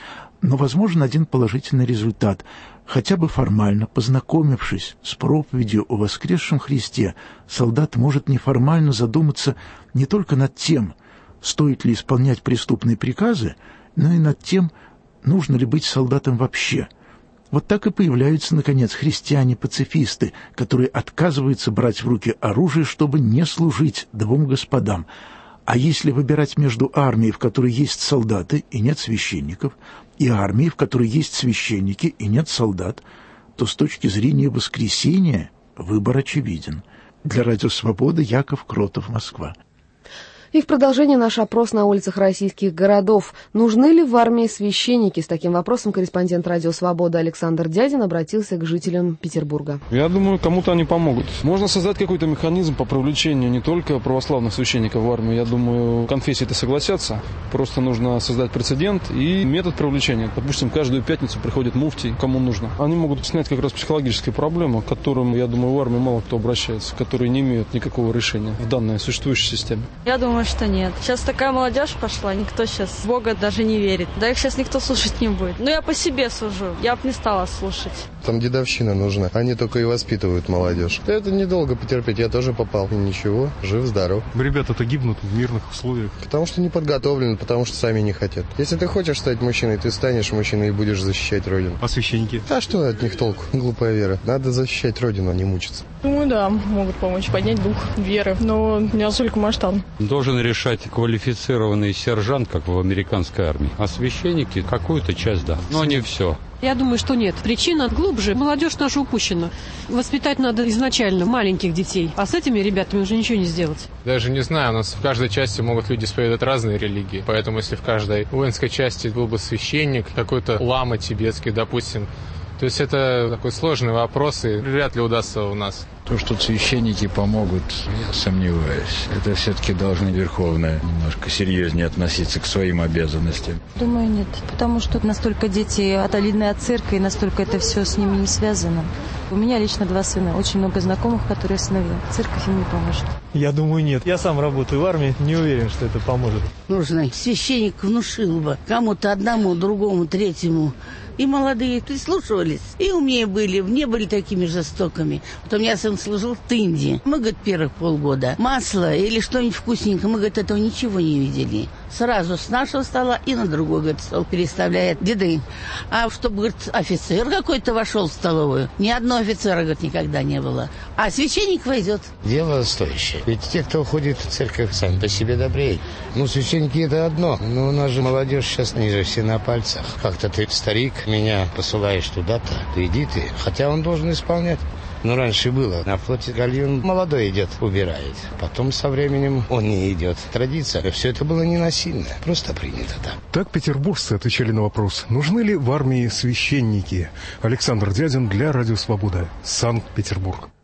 Но возможен один положительный результат. Хотя бы формально, познакомившись с проповедью о воскресшем Христе, солдат может неформально задуматься не только над тем, стоит ли исполнять преступные приказы, но и над тем, нужно ли быть солдатом вообще. Вот так и появляются, наконец, христиане-пацифисты, которые отказываются брать в руки оружие, чтобы не служить двум господам. А если выбирать между армией, в которой есть солдаты и нет священников, и армией, в которой есть священники и нет солдат, то с точки зрения воскресения выбор очевиден. Для Радио Свобода Яков Кротов, Москва. И в продолжение наш опрос на улицах российских городов. Нужны ли в армии священники? С таким вопросом корреспондент Радио Свобода Александр Дядин обратился к жителям Петербурга. Я думаю, кому-то они помогут. Можно создать какой-то механизм по привлечению не только православных священников в армию. Я думаю, конфессии-то согласятся. Просто нужно создать прецедент и метод привлечения. Допустим, каждую пятницу приходит муфтий, кому нужно. Они могут снять как раз психологические проблемы, к которым, я думаю, в армии мало кто обращается, которые не имеют никакого решения в данной существующей системе. Я думаю, что нет. Сейчас такая молодежь пошла, никто сейчас в Бога даже не верит. Да их сейчас никто слушать не будет. Но я по себе сужу, я бы не стала слушать. Там дедовщина нужна, они только и воспитывают молодежь. Это недолго потерпеть, я тоже попал. И ничего, жив-здоров. Ребята-то гибнут в мирных условиях. Потому что не подготовлены, потому что сами не хотят. Если ты хочешь стать мужчиной, ты станешь мужчиной и будешь защищать Родину. А священники? А что от них толку? Глупая вера. Надо защищать Родину, а не мучиться. Думаю, да, могут помочь поднять дух веры, но не настолько масштаб. Должен решать квалифицированный сержант, как в американской армии. А священники какую-то часть, да, но не все. Я думаю, что нет. Причина глубже. Молодежь наша упущена. Воспитать надо изначально маленьких детей. А с этими ребятами уже ничего не сделать. Даже не знаю, у нас в каждой части могут люди исповедовать разные религии. Поэтому если в каждой воинской части был бы священник, какой-то лама тибетский, допустим, то есть это такой сложный вопрос, и вряд ли удастся у нас. То, что священники помогут, я сомневаюсь. Это все-таки должны верховные немножко серьезнее относиться к своим обязанностям. Думаю, нет. Потому что настолько дети отдалены от церкви, настолько это все с ними не связано. У меня лично два сына. Очень много знакомых, которые сыновья. Церковь им не поможет. Я думаю, нет. Я сам работаю в армии, не уверен, что это поможет. Нужно. Священник внушил бы кому-то одному, другому, третьему. И молодые прислушивались, и умнее были, не были такими жестокими. Вот у меня сын служил в Индии. Мы, говорит, первых полгода масло или что-нибудь вкусненькое, мы, говорит, этого ничего не видели. Сразу с нашего стола и на другой, говорит, стол переставляет деды. А чтобы, говорит, офицер какой-то вошел в столовую, ни одного офицера, говорит, никогда не было. А священник войдет. Дело стоящее. Ведь те, кто уходит в церковь, сами по себе добрее. Ну, священники это одно. Но у нас же молодежь сейчас ниже все на пальцах. Как-то ты, старик, меня посылаешь туда-то, ты иди ты. Хотя он должен исполнять. Но раньше было. На флоте гальюн молодой идет, убирает. Потом со временем он не идет. Традиция. Все это было не насильно. Просто принято так. Так петербуржцы отвечали на вопрос, нужны ли в армии священники. Александр Дядин для Радио Свобода, Санкт-Петербург.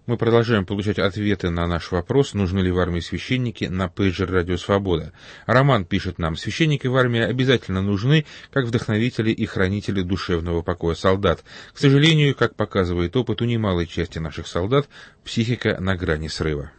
Мы продолжаем получать ответы на наш вопрос, нужны ли в армии священники, на пейджер «Радио Свобода». Роман пишет нам: священники в армии обязательно нужны, как вдохновители и хранители душевного покоя солдат. К сожалению, как показывает опыт, у немалой части наших солдат психика на грани срыва.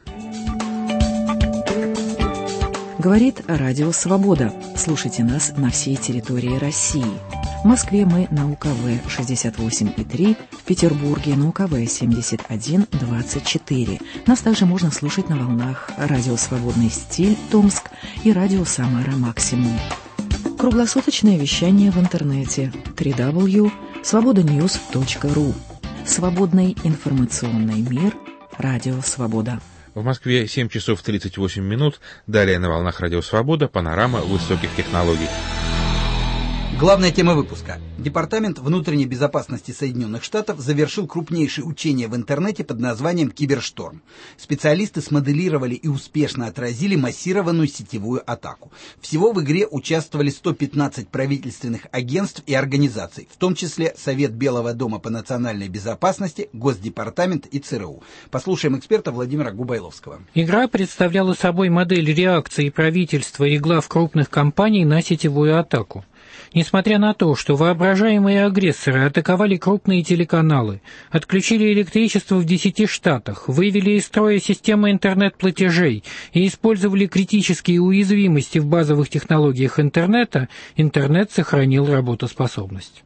Говорит Радио Свобода. Слушайте нас на всей территории России. В Москве мы на У Ка Вэ шестьдесят восемь и три, в Петербурге на У Ка Вэ семьдесят один двадцать четыре. Нас также можно слушать на волнах Радио Свободный стиль Томск и Радио Самара Максимум. Круглосуточное вещание в интернете дабл ю дабл ю дабл ю точка свобода ньюс точка ру. Свободный информационный мир. Радио Свобода. В Москве семь часов тридцать восемь минут. Далее на волнах Радио Свобода панорама высоких технологий. Главная тема выпуска. Департамент внутренней безопасности Соединенных Штатов завершил крупнейшее учение в интернете под названием «Кибершторм». Специалисты смоделировали и успешно отразили массированную сетевую атаку. Всего в игре участвовали сто пятнадцать правительственных агентств и организаций, в том числе Совет Белого дома по национальной безопасности, Госдепартамент и Цэ Эр У. Послушаем эксперта Владимира Губайловского. Игра представляла собой модель реакции правительства и глав крупных компаний на сетевую атаку. Несмотря на то, что воображаемые агрессоры атаковали крупные телеканалы, отключили электричество в десяти штатах, вывели из строя системы интернет-платежей и использовали критические уязвимости в базовых технологиях интернета, интернет сохранил работоспособность.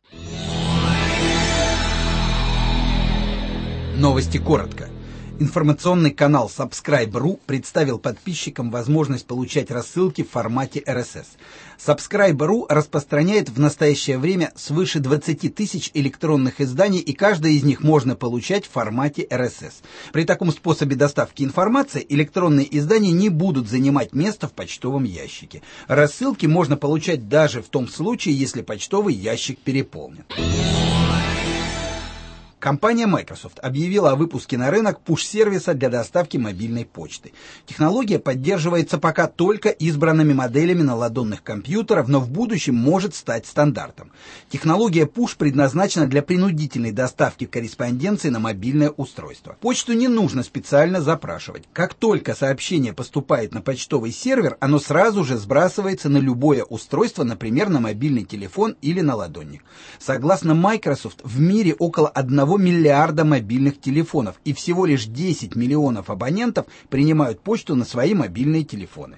Новости коротко. Информационный канал Subscribe точка ру представил подписчикам возможность получать рассылки в формате эр эс эс. Subscribe точка ру распространяет в настоящее время свыше двадцати тысяч электронных изданий, и каждое из них можно получать в формате эр эс эс. При таком способе доставки информации электронные издания не будут занимать место в почтовом ящике. Рассылки можно получать даже в том случае, если почтовый ящик переполнен. Компания Microsoft объявила о выпуске на рынок пуш-сервиса для доставки мобильной почты. Технология поддерживается пока только избранными моделями наладонных компьютеров, но в будущем может стать стандартом. Технология пуш предназначена для принудительной доставки корреспонденции на мобильное устройство. Почту не нужно специально запрашивать. Как только сообщение поступает на почтовый сервер, оно сразу же сбрасывается на любое устройство, например, на мобильный телефон или на ладонник. Согласно Microsoft, в мире около одного миллиарда мобильных телефонов, и всего лишь десять миллионов абонентов принимают почту на свои мобильные телефоны.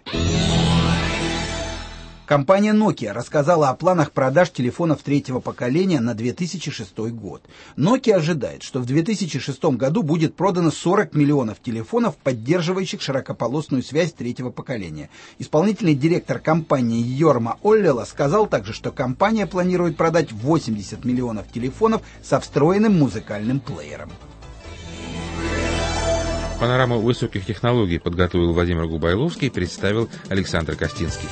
Компания Nokia рассказала о планах продаж телефонов третьего поколения на две тысячи шестой год. Nokia ожидает, что в две тысячи шестом году будет продано сорок миллионов телефонов, поддерживающих широкополосную связь третьего поколения. Исполнительный директор компании Йорма Оллела сказал также, что компания планирует продать восемьдесят миллионов телефонов со встроенным музыкальным плеером. Панораму высоких технологий подготовил Владимир Губайловский и представил Александр Костинский.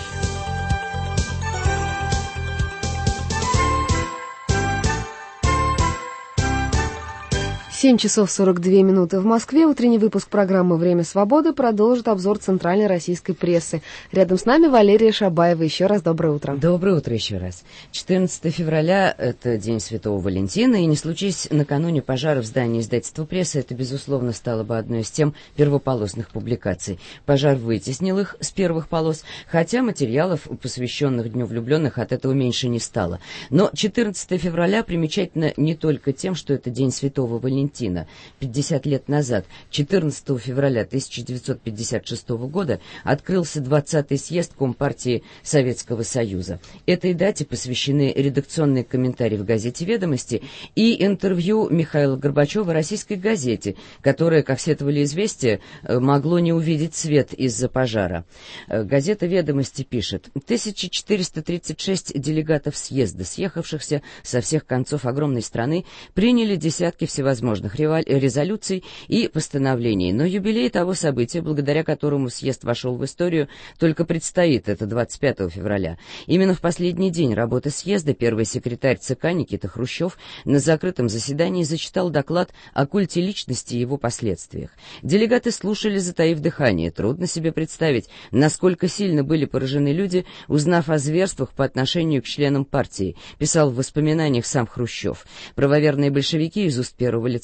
семь часов сорок две минуты в Москве. Утренний выпуск программы «Время свободы» продолжит обзор центральной российской прессы. Рядом с нами Валерия Шабаева. Еще раз доброе утро. Доброе утро еще раз. четырнадцатое февраля – это День Святого Валентина, и не случись накануне пожара в здании издательства «Пресса», это, безусловно, стало бы одной из тем первополосных публикаций. Пожар вытеснил их с первых полос, хотя материалов, посвященных Дню влюбленных, от этого меньше не стало. Но четырнадцатое февраля примечательно не только тем, что это День Святого Валентина. пятьдесят лет назад, четырнадцатого февраля тысяча девятьсот пятьдесят шестого года, открылся двадцатый съезд Компартии Советского Союза. Этой дате посвящены редакционные комментарии в газете «Ведомости» и интервью Михаила Горбачева российской газете, которое, как сетовали «Известия», могло не увидеть свет из-за пожара. Газета «Ведомости» пишет: тысяча четыреста тридцать шесть делегатов съезда, съехавшихся со всех концов огромной страны, приняли десятки всевозможных резолюций и постановлений, но юбилей того события, благодаря которому съезд вошел в историю, только предстоит, это двадцать пятого февраля. Именно в последний день работы съезда первый секретарь ЦК Никита Хрущев на закрытом заседании зачитал доклад о культе личности и его последствиях. Делегаты слушали, затаив дыхание. Трудно себе представить, насколько сильно были поражены люди, узнав о зверствах по отношению к членам партии, писал в воспоминаниях сам Хрущев. Правоверные большевики из уст первого лица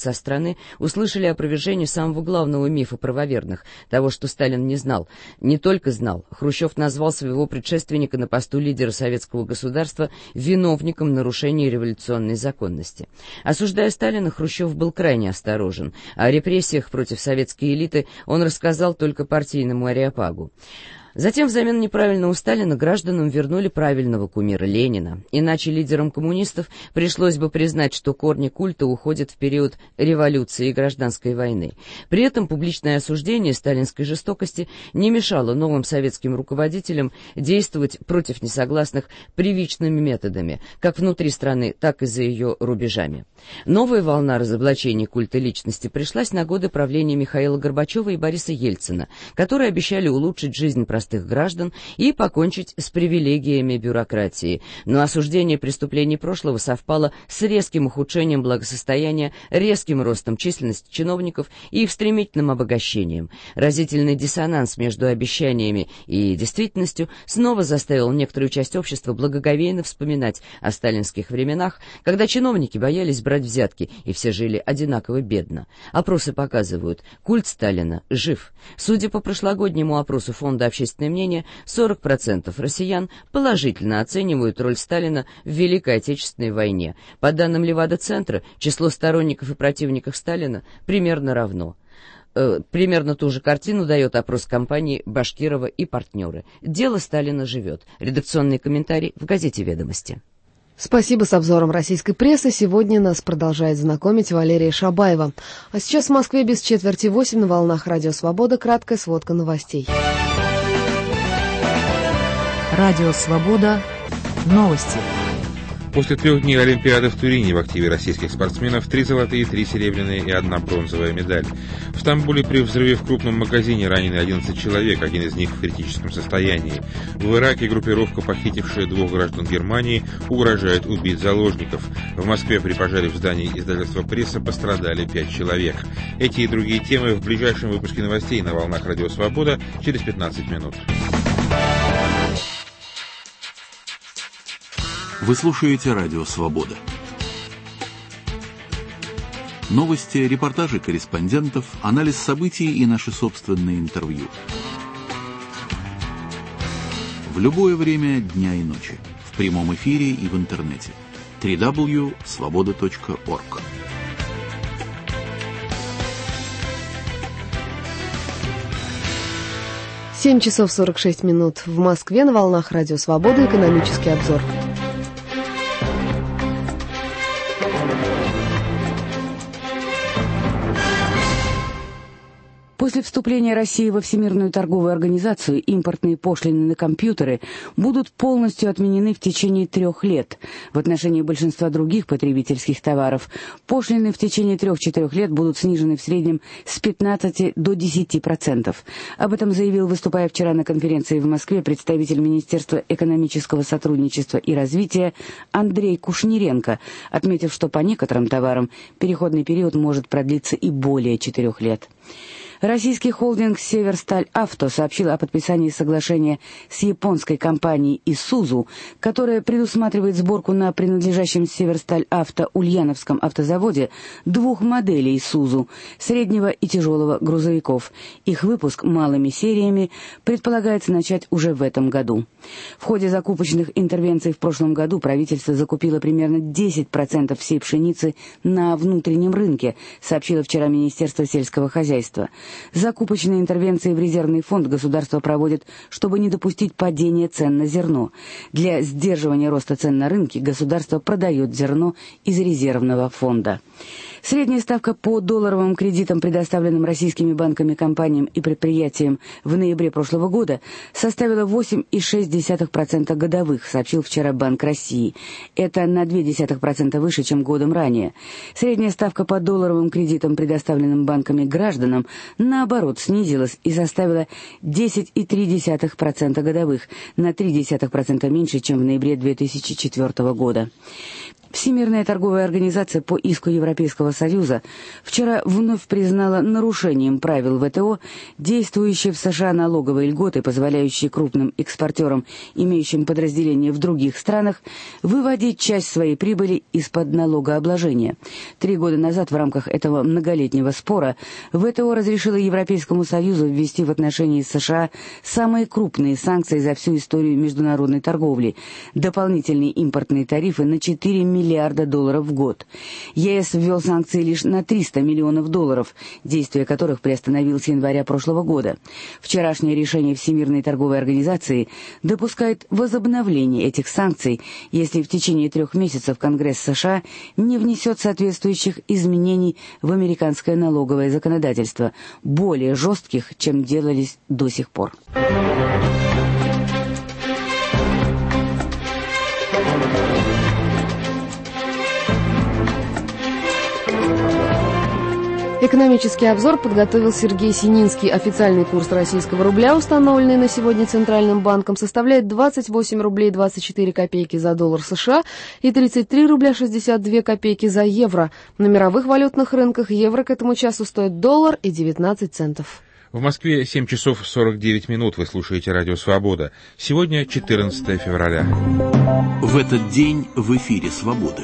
конца страны услышали опровержение самого главного мифа правоверных, того, что Сталин не знал. Не только знал. Хрущев назвал своего предшественника на посту лидера советского государства виновником нарушения революционной законности. Осуждая Сталина, Хрущев был крайне осторожен. О репрессиях против советской элиты он рассказал только партийному ареопагу. Затем взамен неправильного Сталина гражданам вернули правильного кумира Ленина. Иначе лидерам коммунистов пришлось бы признать, что корни культа уходят в период революции и гражданской войны. При этом публичное осуждение сталинской жестокости не мешало новым советским руководителям действовать против несогласных привычными методами, как внутри страны, так и за ее рубежами. Новая волна разоблачений культа личности пришлась на годы правления Михаила Горбачева и Бориса Ельцина, которые обещали улучшить жизнь простых граждан и покончить с привилегиями бюрократии. Но осуждение преступлений прошлого совпало с резким ухудшением благосостояния, резким ростом численности чиновников и их стремительным обогащением. Разительный диссонанс между обещаниями и действительностью снова заставил некоторую часть общества благоговейно вспоминать о сталинских временах, когда чиновники боялись брать взятки и все жили одинаково бедно. Опросы показывают, культ Сталина жив. Судя по прошлогоднему опросу Фонда общественного мнения, сорок процентов россиян положительно оценивают роль Сталина в Великой Отечественной войне. По данным Левада-центра, число сторонников и противников Сталина примерно равно. Э, примерно ту же картину дает опрос компании «Башкирова и партнеры». Дело Сталина живет. Редакционный комментарий в газете «Ведомости». Спасибо. С обзором российской прессы сегодня нас продолжает знакомить Валерия Шабаева. А сейчас в Москве без четверти восемь на волнах Радио Свобода краткая сводка новостей. Радио «Свобода». Новости. После трех дней Олимпиады в Турине в активе российских спортсменов три золотые, три серебряные и одна бронзовая медаль. В Стамбуле при взрыве в крупном магазине ранены одиннадцать человек, один из них в критическом состоянии. В Ираке группировка, похитившая двух граждан Германии, угрожает убить заложников. В Москве при пожаре в здании издательства «Пресса» пострадали пять человек. Эти и другие темы в ближайшем выпуске новостей на волнах Радио Свобода через пятнадцать минут. Вы слушаете Радио Свобода. Новости, репортажи корреспондентов, анализ событий и наши собственные интервью. В любое время дня и ночи. В прямом эфире и в интернете. дабл ю дабл ю дабл ю точка свобода точка орг. семь часов сорок шесть минут в Москве на волнах Радио Свобода. Экономический обзор. После вступления России во Всемирную торговую организацию импортные пошлины на компьютеры будут полностью отменены в течение трех лет. В отношении большинства других потребительских товаров пошлины в течение трех-четырех лет будут снижены в среднем с пятнадцати до десяти процентов. Об этом заявил, выступая вчера на конференции в Москве, представитель Министерства экономического сотрудничества и развития Андрей Кушниренко, отметив, что по некоторым товарам переходный период может продлиться и более четырех лет. Российский холдинг «Северсталь Авто» сообщил о подписании соглашения с японской компанией «Исузу», которая предусматривает сборку на принадлежащем «Северсталь Авто» Ульяновском автозаводе двух моделей «Исузу» среднего и тяжелого грузовиков. Их выпуск малыми сериями предполагается начать уже в этом году. В ходе закупочных интервенций в прошлом году правительство закупило примерно десять процентов всей пшеницы на внутреннем рынке, сообщило вчера Министерство сельского хозяйства. Закупочные интервенции в резервный фонд государство проводит, чтобы не допустить падения цен на зерно. Для сдерживания роста цен на рынке государство продает зерно из резервного фонда. Средняя ставка по долларовым кредитам, предоставленным российскими банками, компаниям и предприятиям в ноябре прошлого года, составила восемь целых шесть десятых процента годовых, сообщил вчера Банк России. Это на два целых две десятых процента выше, чем годом ранее. Средняя ставка по долларовым кредитам, предоставленным банками гражданам, гражданам, наоборот, снизилась и составила десять целых три десятых процента годовых, на ноль целых три десятых процента меньше, чем в ноябре две тысячи четвёртого года. Всемирная торговая организация по иску Европейского Союза вчера вновь признала нарушением правил ВТО действующие в США налоговые льготы, позволяющие крупным экспортерам, имеющим подразделения в других странах, выводить часть своей прибыли из-под налогообложения. Три года назад в рамках этого многолетнего спора ВТО разрешило Европейскому Союзу ввести в отношении США самые крупные санкции за всю историю международной торговли, дополнительные импортные тарифы на четыре миллиарда долларов в год. ЕС ввел санкции лишь на триста миллионов долларов, действие которых приостановил с января прошлого года. Вчерашнее решение Всемирной торговой организации допускает возобновление этих санкций, если в течение трех месяцев Конгресс США не внесет соответствующих изменений в американское налоговое законодательство, более жестких, чем делались до сих пор. Экономический обзор подготовил Сергей Сининский. Официальный курс российского рубля, установленный на сегодня Центральным банком, составляет двадцать восемь рублей двадцать четыре копейки за доллар США и тридцать три рубля шестьдесят две копейки за евро. На мировых валютных рынках евро к этому часу стоит доллар и девятнадцать центов. В Москве семь часов сорок девять минут. Вы слушаете Радио Свобода. Сегодня четырнадцатое февраля. В этот день в эфире «Свободы».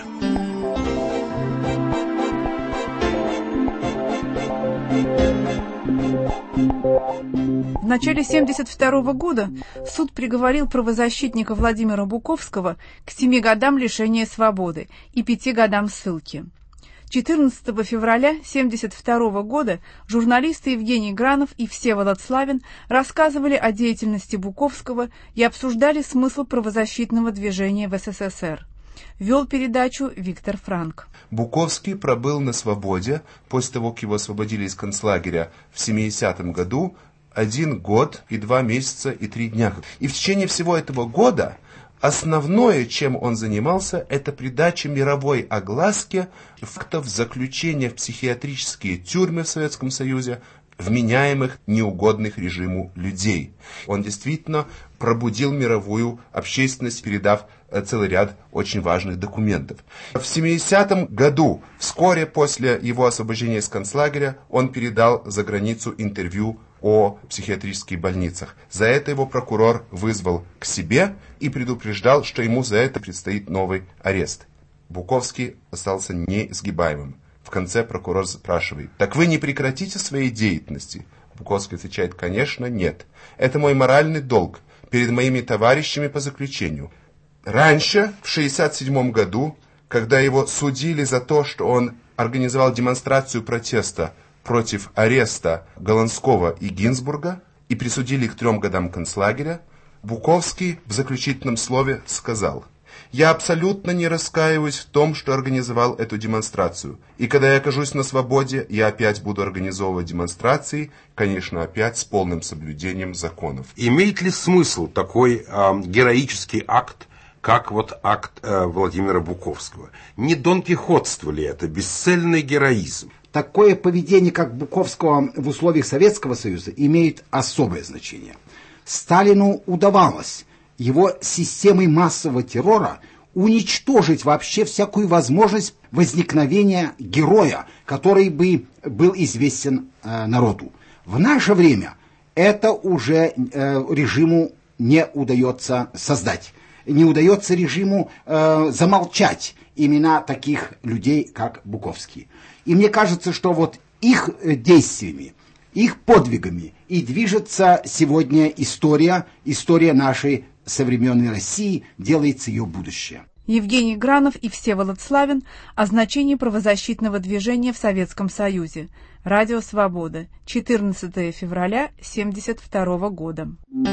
В начале семьдесят второго года суд приговорил правозащитника Владимира Буковского к семи годам лишения свободы и пяти годам ссылки. четырнадцатого февраля семьдесят второго года журналисты Евгений Гранов и Всеволод Славин рассказывали о деятельности Буковского и обсуждали смысл правозащитного движения в СССР. Вел передачу Виктор Франк. Буковский пробыл на свободе после того, как его освободили из концлагеря в семидесятом году, один год и два месяца и три дня. И в течение всего этого года основное, чем он занимался, это придача мировой огласке фактов заключения в психиатрические тюрьмы в Советском Союзе вменяемых, неугодных режиму людей. Он действительно пробудил мировую общественность, передав целый ряд очень важных документов. В семидесятом году, вскоре после его освобождения из концлагеря, он передал за границу интервью о психиатрических больницах. За это его прокурор вызвал к себе и предупреждал, что ему за это предстоит новый арест. Буковский остался неизгибаемым. В конце прокурор спрашивает: «Так вы не прекратите своей деятельности?» Буковский отвечает: «Конечно, нет. Это мой моральный долг перед моими товарищами по заключению». Раньше, в шестьдесят седьмом году, когда его судили за то, что он организовал демонстрацию протеста против ареста Голландского и Гинзбурга и присудили их к трем годам концлагеря, Буковский в заключительном слове сказал: «Я абсолютно не раскаиваюсь в том, что организовал эту демонстрацию. И когда я окажусь на свободе, я опять буду организовывать демонстрации, конечно, опять с полным соблюдением законов». Имеет ли смысл такой э, героический акт, как вот акт э, Владимира Буковского? Не донкихотство ли это, бесцельный героизм? Такое поведение, как Буковского в условиях Советского Союза, имеет особое значение. Сталину удавалось его системой массового террора уничтожить вообще всякую возможность возникновения героя, который бы был известен э, народу. В наше время это уже э, режиму не удается создать. Не удается режиму э, замолчать имена таких людей, как Буковский. И мне кажется, что вот их действиями, их подвигами и движется сегодня история, история нашей современной России, делается ее будущее. Евгений Гранов и Всеволод Славин о значении правозащитного движения в Советском Союзе. Радио «Свобода», четырнадцатое февраля семьдесят второго года.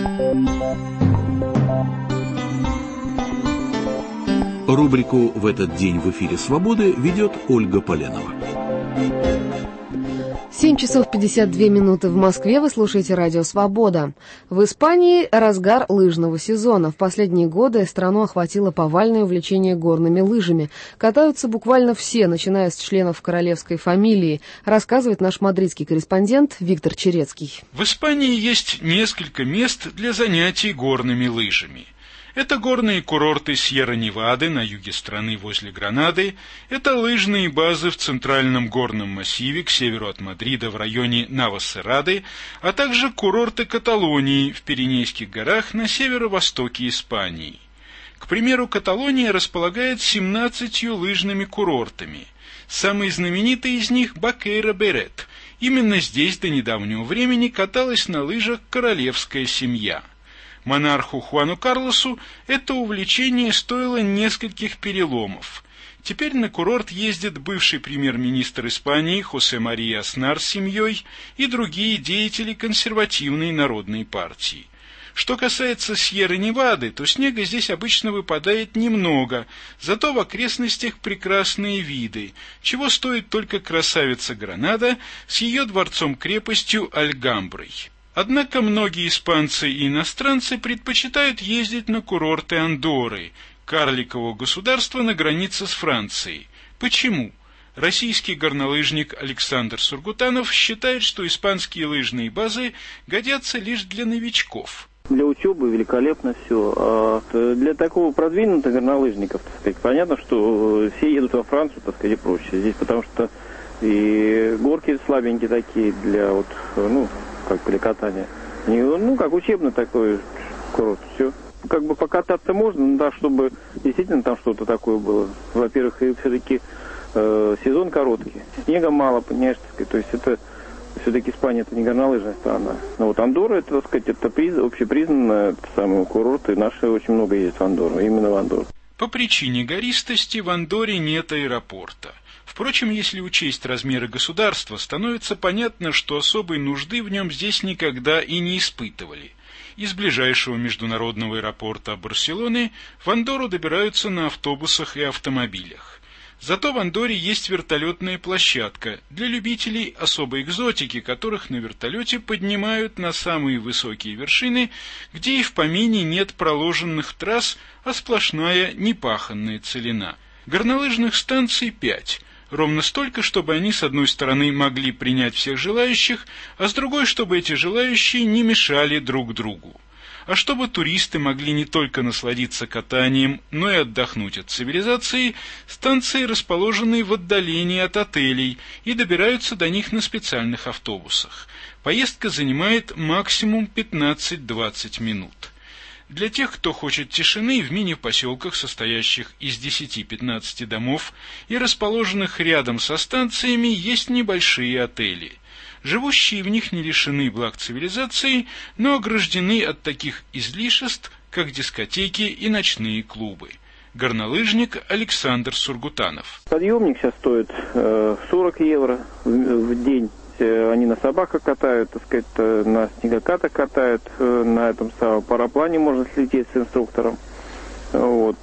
Рубрику «В этот день в эфире «Свободы» ведет Ольга Поленова. семь часов пятьдесят две минуты в Москве. Вы слушаете радио «Свобода». В Испании разгар лыжного сезона. В последние годы страну охватило повальное увлечение горными лыжами. Катаются буквально все, начиная с членов королевской фамилии, рассказывает наш мадридский корреспондент Виктор Черецкий. В Испании есть несколько мест для занятий горными лыжами. Это горные курорты Сьерра-Невады на юге страны возле Гранады, это лыжные базы в центральном горном массиве к северу от Мадрида в районе Навассеррады, а также курорты Каталонии в Пиренейских горах на северо-востоке Испании. К примеру, Каталония располагает семнадцатью лыжными курортами. Самый знаменитый из них – Бакейра-Берет. Именно здесь до недавнего времени каталась на лыжах королевская семья. Монарху Хуану Карлосу это увлечение стоило нескольких переломов. Теперь на курорт ездит бывший премьер-министр Испании Хосе Мария Аснар с семьей и другие деятели консервативной народной партии. Что касается Сьерра-Невады, то снега здесь обычно выпадает немного, зато в окрестностях прекрасные виды, чего стоит только красавица Гранада с ее дворцом-крепостью Альгамброй. Однако многие испанцы и иностранцы предпочитают ездить на курорты Андорры, карликового государства на границе с Францией. Почему? Российский горнолыжник Александр Сургутанов считает, что испанские лыжные базы годятся лишь для новичков. Для учебы великолепно все. А для такого продвинутых горнолыжников, так сказать, понятно, что все едут во Францию, так сказать, и прочее. Здесь потому что и горки слабенькие такие для вот, ну, как для катания. Ну, как учебный такой курорт, все. Как бы покататься можно, но да, чтобы действительно там что-то такое было. Во-первых, и все-таки э, сезон короткий. Снега мало, понимаешь, так сказать. То есть это все-таки Испания это не горнолыжная страна. Но вот Андорра, это, так сказать, это приз, общепризнанный самый курорт, и наши очень много ездят в Андорру, именно в Андорру. По причине гористости в Андорре нет аэропорта. Впрочем, если учесть размеры государства, становится понятно, что особой нужды в нем здесь никогда и не испытывали. Из ближайшего международного аэропорта Барселоны в Андорру добираются на автобусах и автомобилях. Зато в Андорре есть вертолетная площадка для любителей особой экзотики, которых на вертолете поднимают на самые высокие вершины, где и в помине нет проложенных трасс, а сплошная непаханная целина. Горнолыжных станций пять. Ровно столько, чтобы они с одной стороны могли принять всех желающих, а с другой, чтобы эти желающие не мешали друг другу. А чтобы туристы могли не только насладиться катанием, но и отдохнуть от цивилизации, станции расположены в отдалении от отелей и добираются до них на специальных автобусах. Поездка занимает максимум пятнадцать-двадцать минут. Для тех, кто хочет тишины, в мини-поселках, состоящих из десяти-пятнадцати домов и расположенных рядом со станциями, есть небольшие отели. Живущие в них не лишены благ цивилизации, но ограждены от таких излишеств, как дискотеки и ночные клубы. Горнолыжник Александр Сургутанов. Подъемник сейчас стоит э, сорок евро в, в день. Они на собаках катают, так сказать, на снегокатах катают, на этом самом параплане можно слететь с инструктором. Вот.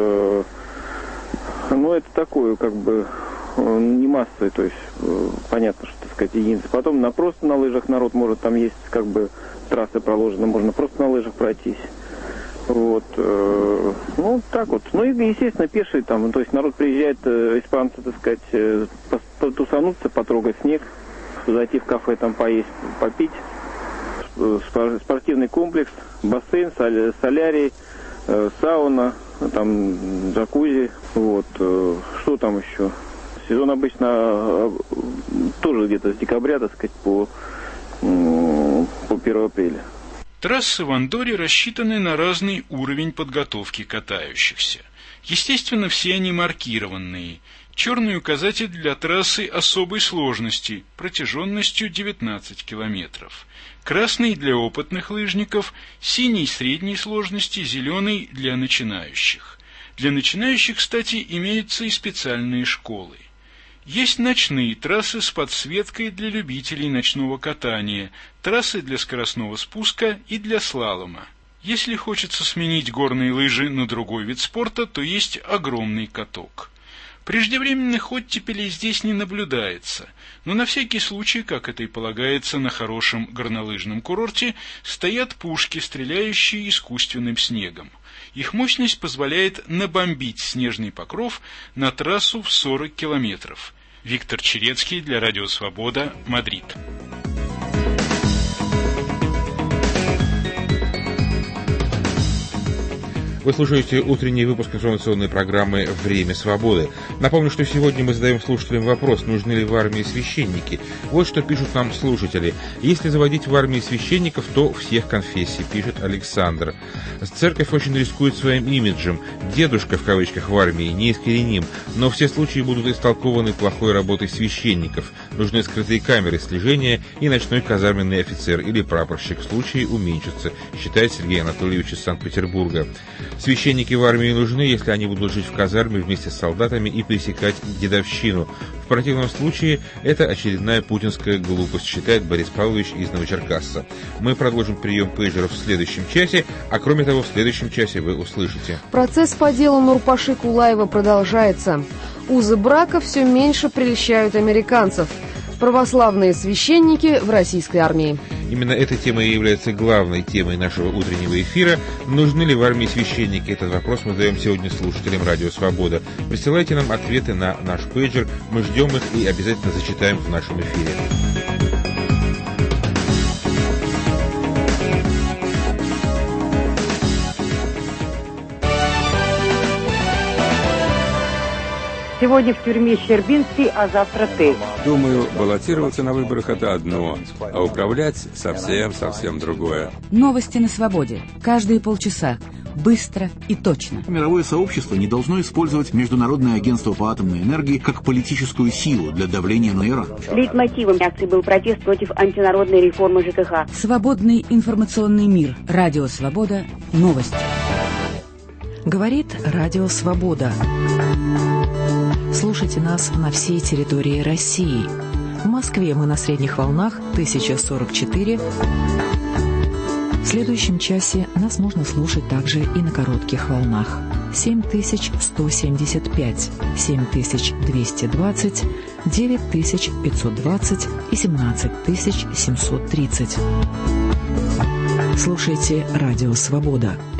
Ну, это такое, как бы, не массовое, то есть, понятно, что, так сказать, единицы. Потом на просто на лыжах народ может, там есть, как бы, трассы проложены, можно просто на лыжах пройтись. Вот. Ну, так вот. Ну, и, естественно, пешие там, то есть народ приезжает, испанцы, так сказать, потусануться, потрогать снег, зайти в кафе, там поесть, попить. Спортивный комплекс, бассейн, солярий, сауна, там джакузи. Вот. Что там еще? Сезон обычно тоже где-то с декабря, так сказать, по, по первого апреля. Трассы в Андорре рассчитаны на разный уровень подготовки катающихся. Естественно, все они маркированные. Черный указатель для трассы особой сложности, протяженностью девятнадцать километров. Красный для опытных лыжников, синий средней сложности, зеленый для начинающих. Для начинающих, кстати, имеются и специальные школы. Есть ночные трассы с подсветкой для любителей ночного катания, трассы для скоростного спуска и для слалома. Если хочется сменить горные лыжи на другой вид спорта, то есть огромный каток. Преждевременных оттепелей здесь не наблюдается, но на всякий случай, как это и полагается на хорошем горнолыжном курорте, стоят пушки, стреляющие искусственным снегом. Их мощность позволяет набомбить снежный покров на трассу в сорок километров. Виктор Черецкий для Радио Свобода, Мадрид. Вы слушаете утренний выпуск информационной программы «Время свободы». Напомню, что сегодня мы задаем слушателям вопрос, нужны ли в армии священники. Вот что пишут нам слушатели. Если заводить в армии священников, то всех конфессий, пишет Александр. Церковь очень рискует своим имиджем. Дедушка, в кавычках, в армии неискореним, но все случаи будут истолкованы плохой работой священников. Нужны скрытые камеры слежения, и ночной казарменный офицер или прапорщик в случае уменьшится, считает Сергей Анатольевич из Санкт-Петербурга. Священники в армии нужны, если они будут жить в казарме вместе с солдатами и пресекать дедовщину. В противном случае это очередная путинская глупость, считает Борис Павлович из Новочеркасска. Мы продолжим прием пейджеров в следующем часе, а кроме того, в следующем часе вы услышите. Процесс по делу Нурпаши Кулаева продолжается. Узы брака все меньше прельщают американцев. Православные священники в российской армии. Именно эта тема и является главной темой нашего утреннего эфира. Нужны ли в армии священники? Этот вопрос мы задаем сегодня слушателям Радио Свобода. Присылайте нам ответы на наш пейджер. Мы ждем их и обязательно зачитаем в нашем эфире. Сегодня в тюрьме Щербинский, а завтра ты. Думаю, баллотироваться на выборах – это одно, а управлять – совсем-совсем другое. Новости на свободе. Каждые полчаса. Быстро и точно. Мировое сообщество не должно использовать Международное агентство по атомной энергии как политическую силу для давления на Иран. Лейтмотивом акции был протест против антинародной реформы ЖКХ. Свободный информационный мир. Радио Свобода. Новости. Говорит Радио Свобода. Слушайте нас на всей территории России. В Москве мы на средних волнах тысяча сорок четыре. В следующем часе нас можно слушать также и на коротких волнах. семь тысяч сто семьдесят пять, семь тысяч двести двадцать, девять тысяч пятьсот двадцать и семнадцать тысяч семьсот тридцать. Слушайте Радио Свобода.